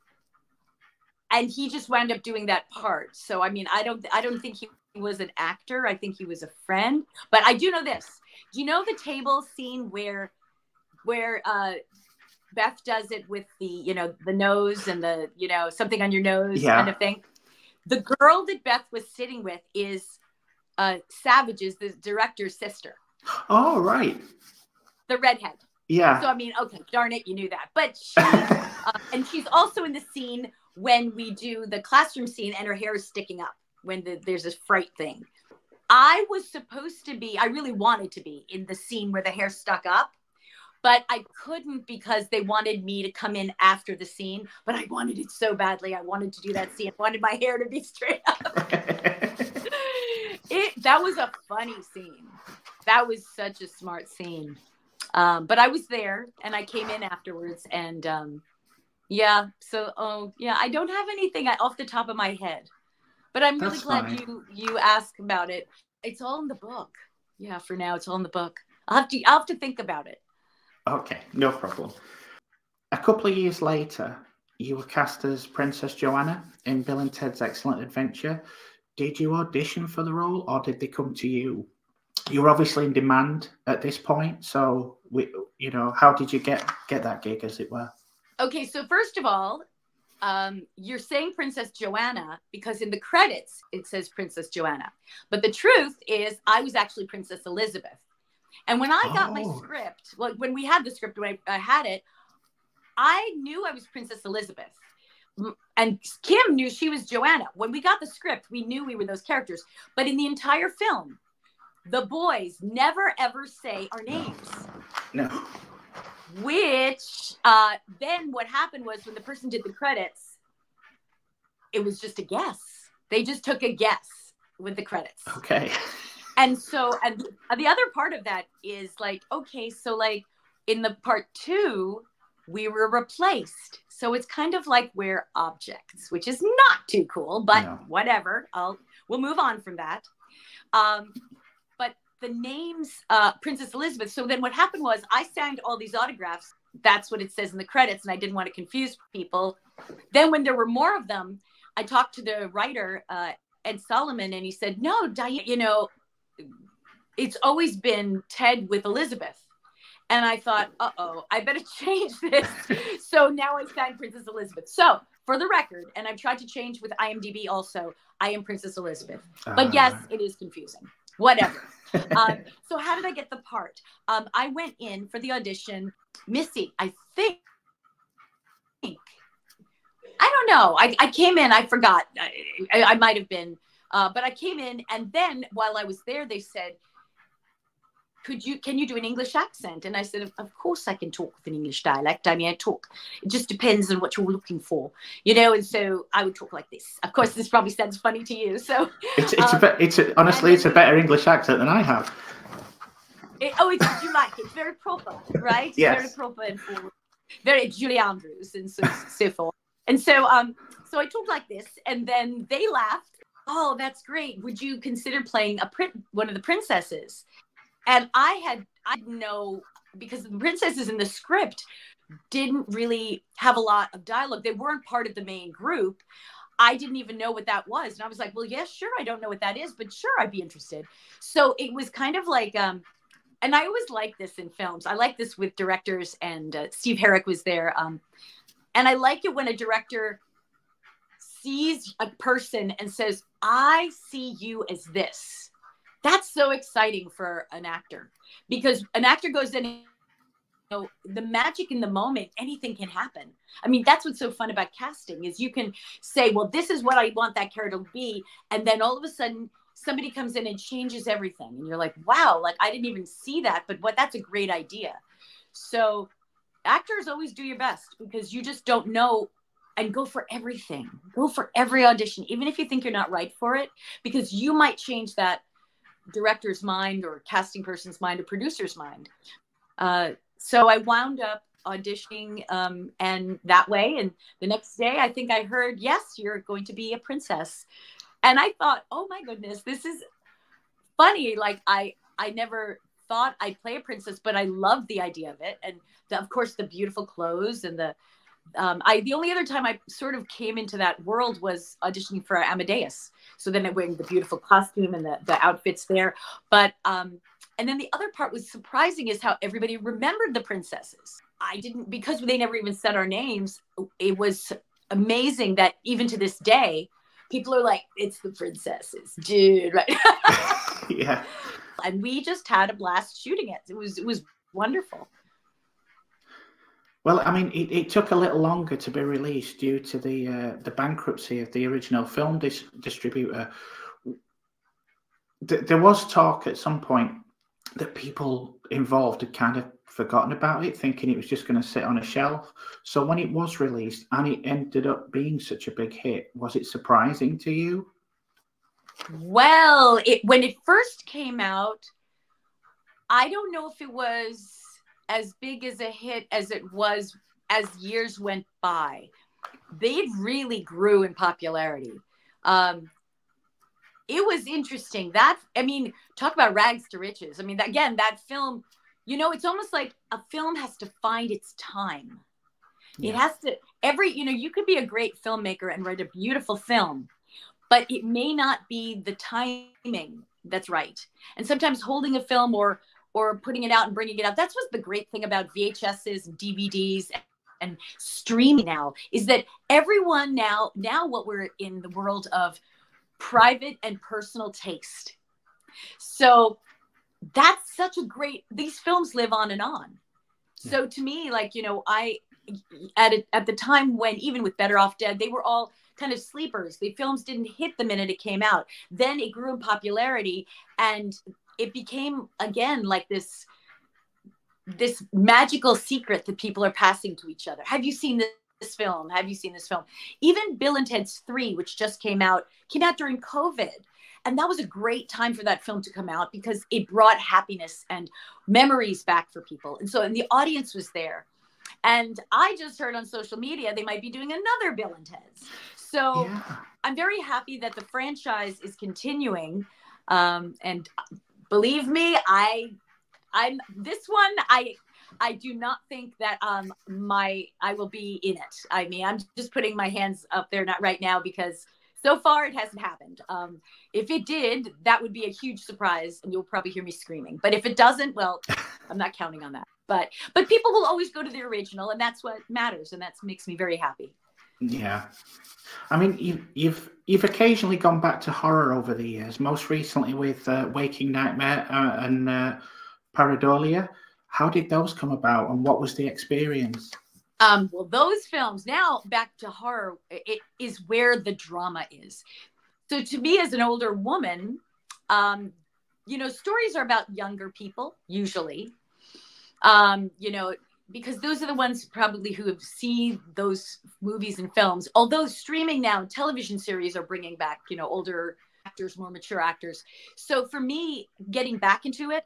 And he just wound up doing that part. So, I mean, I don't, I don't think he was an actor. I think he was a friend. But I do know this. Do you know the table scene where, where uh, Beth does it with the, you know, the nose and the, you know, something on your nose Yeah. kind of thing? The girl that Beth was sitting with is uh, Savage's, the director's sister. Oh, right. The redhead. Yeah. So, I mean, okay, darn it, you knew that. But she, uh, and she's also in the scene when we do the classroom scene and her hair is sticking up when the, there's this fright thing. I was supposed to be, I really wanted to be in the scene where the hair stuck up, but I couldn't because they wanted me to come in after the scene, but I wanted it so badly. I wanted to do that scene. I wanted my hair to be straight up. it, that was a funny scene. That was such a smart scene. Um, but I was there and I came in afterwards and, um, yeah. So, oh, yeah, I don't have anything off the top of my head, but I'm really That's glad fine. you you asked about it. It's all in the book. Yeah, for now, it's all in the book. I'll have to I'll have to think about it. Okay, no problem. A couple of years later, you were cast as Princess Joanna in Bill and Ted's Excellent Adventure. Did you audition for the role, or did they come to you? You were obviously in demand at this point, so we, you know, how did you get get that gig, as it were? Okay, so first of all, um, you're saying Princess Joanna because in the credits it says Princess Joanna. But the truth is I was actually Princess Elizabeth. And when I got my Oh. script, well, when we had the script, when I, I had it, I knew I was Princess Elizabeth. and Kim knew she was Joanna. When we got the script, we knew we were those characters. But in the entire film, the boys never ever say our names. No. Which uh, then what happened was when the person did the credits, it was just a guess. They just took a guess with the credits. Okay. And so, and the other part of that is like, okay, so like in the part two, we were replaced. So it's kind of like we're objects, which is not too cool, but no. whatever. I'll we'll move on from that. Um, but the names, uh, Princess Elizabeth. So then what happened was I signed all these autographs. That's what it says in the credits, and I didn't want to confuse people. Then when there were more of them, I talked to the writer, uh, Ed Solomon, and he said, "No, Diane, you know, it's always been Ted with Elizabeth." And I thought, uh-oh, I better change this. So now I signed Princess Elizabeth. So for the record, and I've tried to change with I M D B also, I am Princess Elizabeth. But uh. yes, it is confusing. Whatever. um, so how did I get the part? Um, I went in for the audition. Missy, I think, I don't know. I, I came in, I forgot. I, I, I might have been, uh, but I came in, and then while I was there, they said, could you, can you do an English accent? And I said, of, of course I can talk with an English dialect. I mean, I talk, it just depends on what you're looking for, you know? And so I would talk like this. Of course, this probably sounds funny to you. So it's, it's, um, a, it's a, honestly, then, it's a better English accent than I have. It, oh, it's, you like it. It's very proper, right? Yes. Very proper and forward. Very Julie Andrews and so, so forth. And so, um, so I talked like this, and then they laughed. Oh, that's great. Would you consider playing a print, one of the princesses? And I had, I didn't know, because the princesses in the script didn't really have a lot of dialogue. They weren't part of the main group. I didn't even know what that was. And I was like, well, yes, sure. I don't know what that is, but sure, I'd be interested. So it was kind of like, um, and I always like this in films. I like this with directors, and uh, Steve Herrick was there. Um, and I like it when a director sees a person and says, I see you as this. That's so exciting for an actor, because an actor goes in and, you know, the magic in the moment, anything can happen. I mean, that's what's so fun about casting, is you can say, well, this is what I want that character to be. And then all of a sudden somebody comes in and changes everything. And you're like, wow, like I didn't even see that, but what, that's a great idea. So actors always do your best, because you just don't know, and go for everything. Go for every audition, even if you think you're not right for it, because you might change that director's mind or casting person's mind or producer's mind. Uh, so I wound up auditioning um, and that way. And the next day, I think I heard, yes, you're going to be a princess. And I thought, oh my goodness, this is funny. Like I, I never thought I'd play a princess, but I loved the idea of it. And the, of course, the beautiful clothes and the, Um, I the only other time I sort of came into that world was auditioning for Amadeus. So then I wearing the beautiful costume and the, the outfits there. But um, and then the other part was surprising is how everybody remembered the princesses. I didn't, because they never even said our names. It was amazing that even to this day, people are like, it's the princesses, dude, right? Yeah. And we just had a blast shooting it. It was it was wonderful. Well, I mean, it, it took a little longer to be released due to the uh, the bankruptcy of the original film dis- distributor. Th- there was talk at some point that people involved had kind of forgotten about it, thinking it was just going to sit on a shelf. So when it was released and it ended up being such a big hit, was it surprising to you? Well, it, when it first came out, I don't know if it was as big as a hit as it was as years went by. They really grew in popularity. Um, it was interesting. That, I mean, talk about rags to riches. I mean, again, that film, you know, it's almost like a film has to find its time. Yeah. It has to, every, you know, you could be a great filmmaker and write a beautiful film, but it may not be the timing that's right. And sometimes holding a film or or putting it out and bringing it out. That's what's the great thing about V H S's and D V Ds and, and streaming now, is that everyone now, now what we're in the world of private and personal taste. So that's such a great, these films live on and on. So to me, like, you know, I, at a, at the time when, even with Better Off Dead, they were all kind of sleepers. The films didn't hit the minute it came out. Then it grew in popularity, and it became, again, like this this magical secret that people are passing to each other. Have you seen this, this film? Have you seen this film? Even Bill and Ted's three, which just came out, came out during COVID. And that was a great time for that film to come out because it brought happiness and memories back for people. And so, and the audience was there. And I just heard on social media they might be doing another Bill and Ted's. So yeah. I'm very happy that the franchise is continuing. Um, and believe me, I, I'm this one. I, I do not think that um my I will be in it. I mean, I'm just putting my hands up there not right now because so far it hasn't happened. Um, if it did, that would be a huge surprise, and you'll probably hear me screaming. But if it doesn't, well, I'm not counting on that. But but people will always go to the original, and that's what matters, and that makes me very happy. Yeah, I mean, you've you've you've occasionally gone back to horror over the years. Most recently with uh, Waking Nightmare uh, and uh, Pareidolia. How did those come about, and what was the experience? Um, well, those films, now back to horror, it is where the drama is. So to me, as an older woman, um, you know, stories are about younger people, usually, um, you know, because those are the ones probably who have seen those movies and films. Although streaming now, television series are bringing back, you know, older actors, more mature actors. So for me, getting back into it,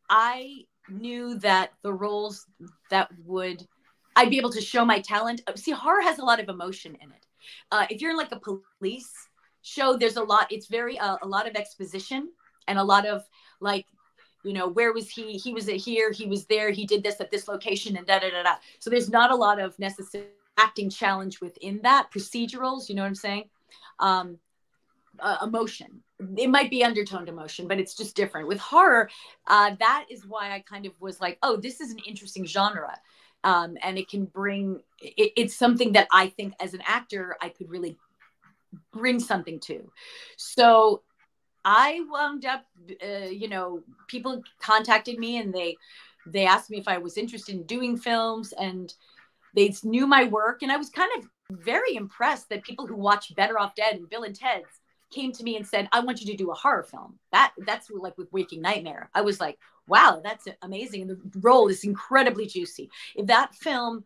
I knew that the roles that would I'd be able to show my talent. See, horror has a lot of emotion in it. Uh, if you're in like a police show, there's a lot. It's very uh, a lot of exposition and a lot of like, you know, where was he? He was here. He was there. He did this at this location and da da da da. So there's not a lot of necessary acting challenge within that. Procedurals, you know what I'm saying? Um, uh, emotion. It might be undertoned emotion, but it's just different. With horror, uh, that is why I kind of was like, oh, this is an interesting genre. Um, and it can bring, it, it's something that I think as an actor, I could really bring something to. So I wound up, uh, you know, people contacted me and they, they asked me if I was interested in doing films, and they knew my work. And I was kind of very impressed that people who watch Better Off Dead and Bill and Ted's came to me and said, I want you to do a horror film. That that's like with Waking Nightmare. I was like, wow, that's amazing. And the role is incredibly juicy. If that film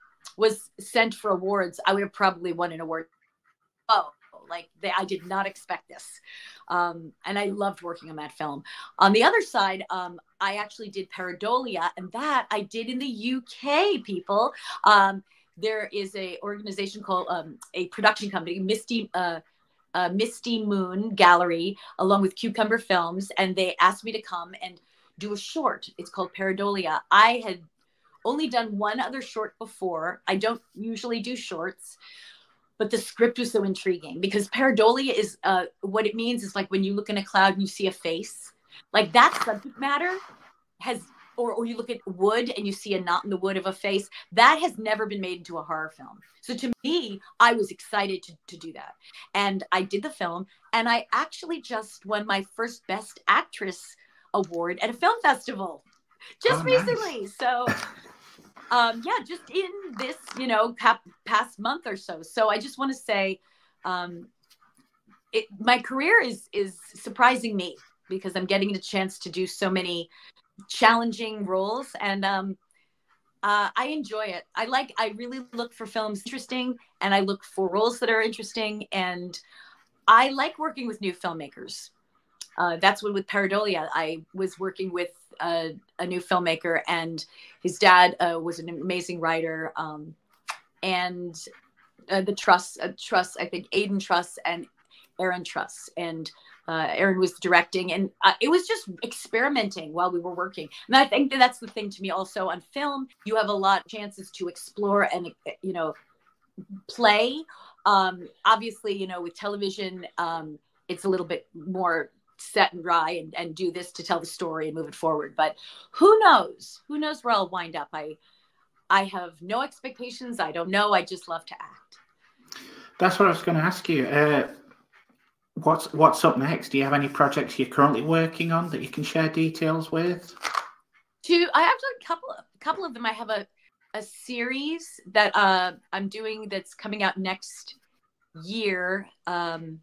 was sent for awards, I would have probably won an award. Oh, like they, I did not expect this. Um, and I loved working on that film. On the other side, um, I actually did Pareidolia, and that I did in the U K, people. Um, there is a organization called um, a production company, Misty, uh, uh, Misty Moon Gallery, along with Cucumber Films. And they asked me to come and do a short. It's called Pareidolia. I had only done one other short before. I don't usually do shorts, but the script was so intriguing because Pareidolia is uh, what it means is like when you look in a cloud and you see a face, like that subject matter has, or, or you look at wood and you see a knot in the wood of a face, that has never been made into a horror film. So to me, I was excited to, to do that. And I did the film, and I actually just won my first Best Actress award at a film festival just oh, recently. Nice. So um yeah, just in this, you know, past month or so. So I just want to say um it my career is is surprising me because I'm getting a chance to do so many challenging roles, and um uh I enjoy it. I like I really look for films interesting, and I look for roles that are interesting, and I like working with new filmmakers. Uh, that's what with Pareidolia, I was working with uh, a new filmmaker, and his dad uh, was an amazing writer. Um, and uh, the Truss, uh, Truss, I think Aiden Truss and Aaron Truss, and uh, Aaron was directing, and uh, it was just experimenting while we were working. And I think that that's the thing to me also on film, you have a lot of chances to explore and, you know, play. Um, obviously, you know, with television, um, it's a little bit more set and dry and, and do this to tell the story and move it forward. But who knows? Who knows where I'll wind up? I I have no expectations. I don't know. I just love to act. That's what I was going to ask you. Uh, what's what's up next? Do you have any projects you're currently working on that you can share details with? To I have a couple of, couple of them. I have a a series that uh, I'm doing that's coming out next year. Um,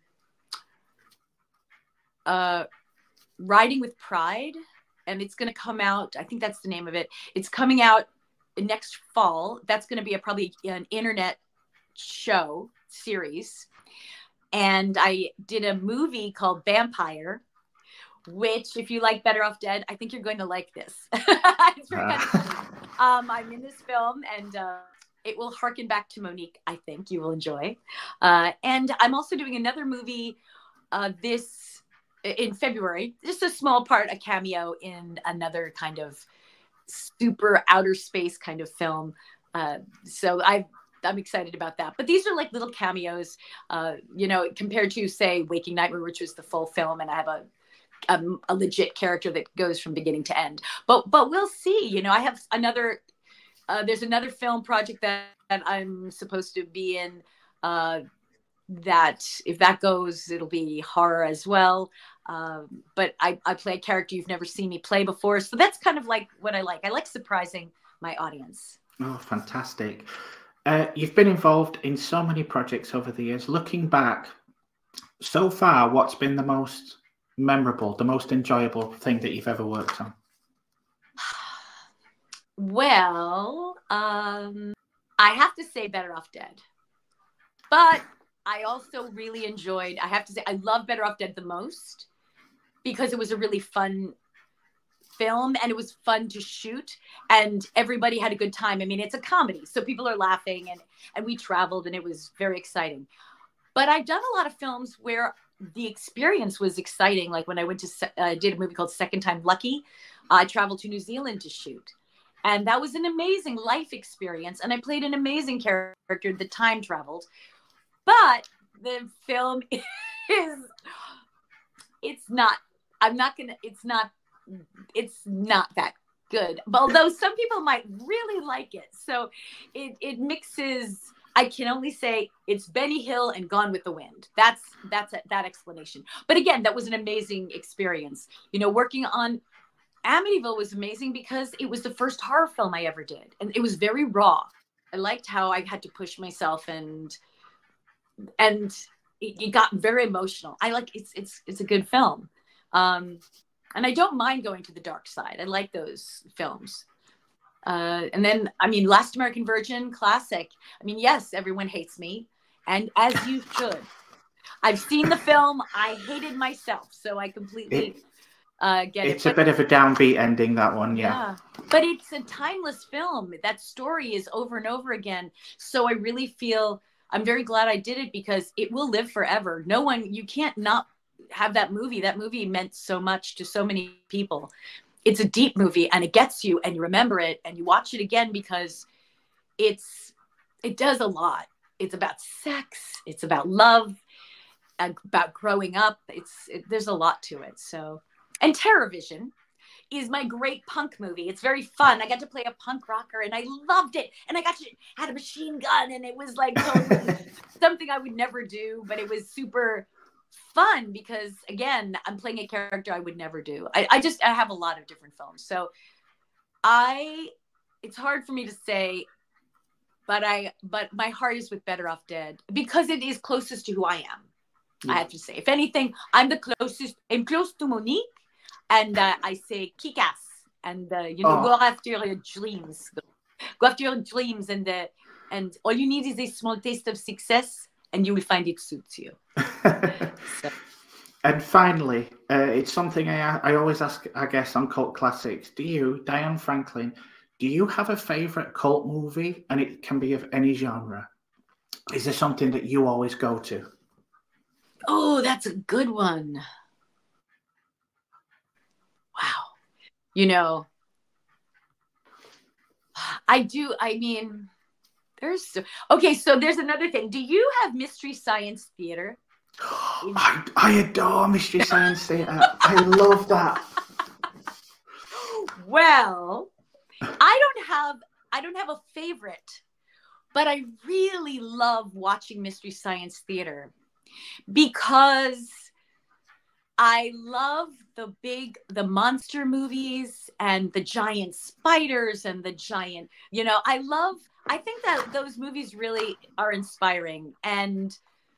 uh, Riding with Pride, and it's going to come out. I think that's the name of it. It's coming out next fall. That's going to be a probably an internet show series. And I did a movie called Vampire, which, if you like Better Off Dead, I think you're going to like this. It's very kind of funny. Um, I'm in this film, and uh, it will harken back to Monique. I think you will enjoy. Uh, and I'm also doing another movie uh, this in February, just a small part, a cameo in another kind of super outer space kind of film. Uh, so I, I'm excited about that. But these are like little cameos, uh, you know, compared to, say, Waking Nightmare, which was the full film, and I have a a, a legit character that goes from beginning to end. But but we'll see. You know, I have another. Uh, there's another film project that, that I'm supposed to be in. Uh, that if that goes, it'll be horror as well. Um, but I, I play a character you've never seen me play before. So that's kind of like what I like. I like surprising my audience. Oh, fantastic. Uh, you've been involved in so many projects over the years. Looking back, so far, what's been the most memorable, the most enjoyable thing that you've ever worked on? Well, um, I have to say Better Off Dead. But I also really enjoyed, I have to say, I love Better Off Dead the most because it was a really fun film and it was fun to shoot and everybody had a good time. I mean, it's a comedy, so people are laughing and, and we traveled and it was very exciting. But I've done a lot of films where the experience was exciting. Like when I went to, I uh, did a movie called Second Time Lucky. I traveled to New Zealand to shoot. And that was an amazing life experience. And I played an amazing character that time traveled. But the film is, it's not, I'm not going to, it's not, it's not that good. But although some people might really like it. So it, it mixes, I can only say it's Benny Hill and Gone with the Wind. That's, that's a, that explanation. But again, that was an amazing experience. You know, working on Amityville was amazing because it was the first horror film I ever did. And it was very raw. I liked how I had to push myself and, and it, it got very emotional. I like, it's, it's, it's a good film. Um, and I don't mind going to the dark side. I like those films. Uh, and then, I mean, Last American Virgin, classic. I mean, yes, everyone hates me. And as you should. I've seen the film. I hated myself. So I completely it, uh, get it's it. It's a bit of a downbeat ending, that one, yeah. Yeah. But it's a timeless film. That story is over and over again. So I really feel, I'm very glad I did it because it will live forever. No one, you can't not have that movie. That movie meant so much to so many people. It's a deep movie and it gets you and you remember it and you watch it again because it's, it does a lot. It's about sex. It's about love, about growing up. It's, it, there's a lot to it. So, and TerrorVision is my great punk movie. It's very fun. I got to play a punk rocker and I loved it. And I got to had a machine gun and it was like totally something I would never do, but it was super fun because again, I'm playing a character I would never do. I, I just, I have a lot of different films. So I, it's hard for me to say, but I, but my heart is with Better Off Dead because it is closest to who I am. Yeah. I have to say, if anything, I'm the closest, I'm close to Monique and uh, I say kick ass and, uh, you know, oh. go after your dreams, go after your dreams and, uh, and all you need is a small taste of success and you will find it suits you. So. And finally, uh, it's something I, I always ask, I guess, on Cult Classics. Do you, Diane Franklin, do you have a favorite cult movie? And it can be of any genre. Is there something that you always go to? Oh, that's a good one. Wow. You know, I do, I mean, there's, okay, so there's another thing. Do you have Mystery Science Theater? I, I adore Mystery Science Theater. I love that. Well, I don't have I don't have a favorite, but I really love watching Mystery Science Theater because I love the big, the monster movies and the giant spiders and the giant, you know, I love, I think that those movies really are inspiring. And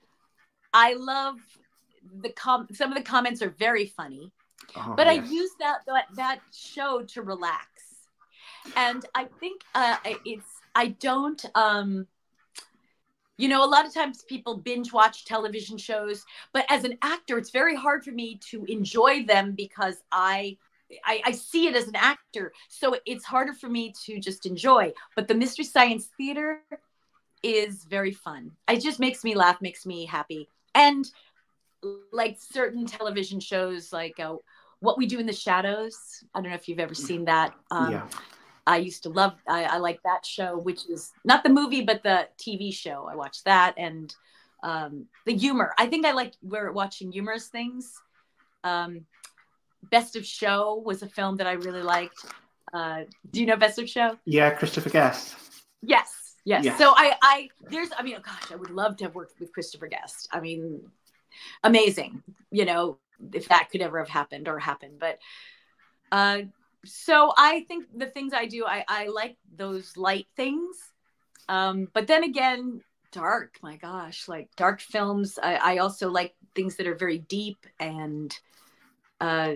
I love the com some of the comments are very funny, oh, but yes. I use that, that, that show to relax. And I think uh, it's, I don't, um, you know, a lot of times people binge watch television shows, but as an actor, it's very hard for me to enjoy them because I, I, I see it as an actor. So it's harder for me to just enjoy. But the Mystery Science Theater is very fun. It just makes me laugh, makes me happy. And like certain television shows, like uh, What We Do in the Shadows. I don't know if you've ever seen that. Um, yeah. I used to love, I, I like that show, which is not the movie, but the T V show. I watched that. And um, the humor. I think I like we're watching humorous things. Um, Best of Show was a film that I really liked. Uh, do you know Best of Show? Yeah, Christopher Guest. Yes, yes. yes. So I, I, there's, I mean, oh gosh, I would love to have worked with Christopher Guest. I mean, amazing, you know, if that could ever have happened or happened. But uh, so I think the things I do, I, I like those light things. Um, but then again, dark, my gosh, like dark films. I, I also like things that are very deep and uh,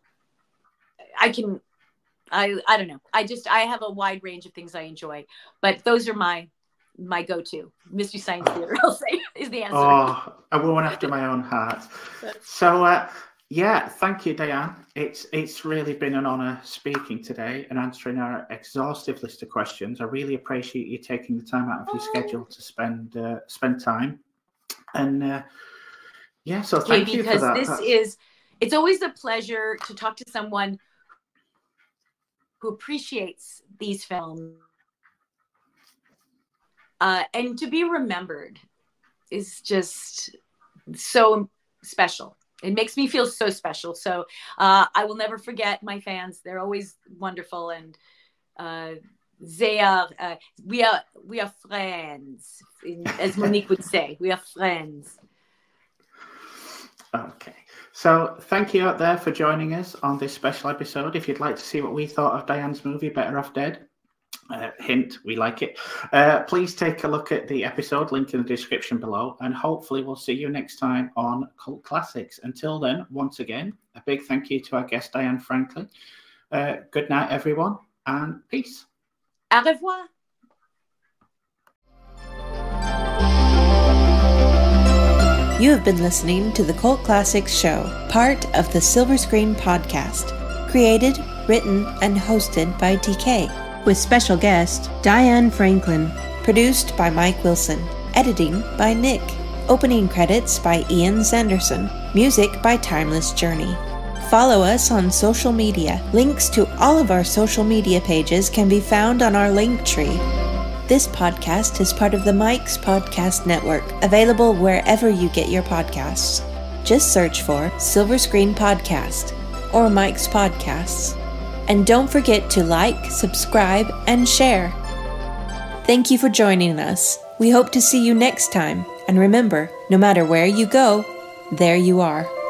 I can, I, I don't know. I just, I have a wide range of things I enjoy, but those are my, my go-to. Mystery Science Theater, I'll say, is the answer. Oh, a woman after my own heart. So, uh, yeah, thank you, Diane. It's it's really been an honour speaking today and answering our exhaustive list of questions. I really appreciate you taking the time out of your oh. schedule to spend uh, spend time. And uh, yeah, so thank okay, you for that. Because this is, it's always a pleasure to talk to someone who appreciates these films. Uh, and to be remembered is just so special. It makes me feel so special. So uh, I will never forget my fans. They're always wonderful. And uh, they are, uh, we are, we are friends, as Monique would say. We are friends. Okay. So thank you out there for joining us on this special episode. If you'd like to see what we thought of Diane's movie, Better Off Dead, Uh, hint, we like it. Uh, please take a look at the episode, link in the description below, and hopefully we'll see you next time on Cult Classics. Until then, once again, a big thank you to our guest, Diane Franklin. Uh, good night, everyone, and peace. Au revoir. You have been listening to the Cult Classics Show, part of the Silver Screen Podcast, created, written, and hosted by D K. With special guest, Diane Franklin. Produced by Mike Wilson. Editing by Nick. Opening credits by Ian Sanderson. Music by Timeless Journey. Follow us on social media. Links to all of our social media pages can be found on our link tree. This podcast is part of the Mike's Podcast Network, available wherever you get your podcasts. Just search for Silver Screen Podcast or Mike's Podcasts. And don't forget to like, subscribe, and share. Thank you for joining us. We hope to see you next time. And remember, no matter where you go, there you are.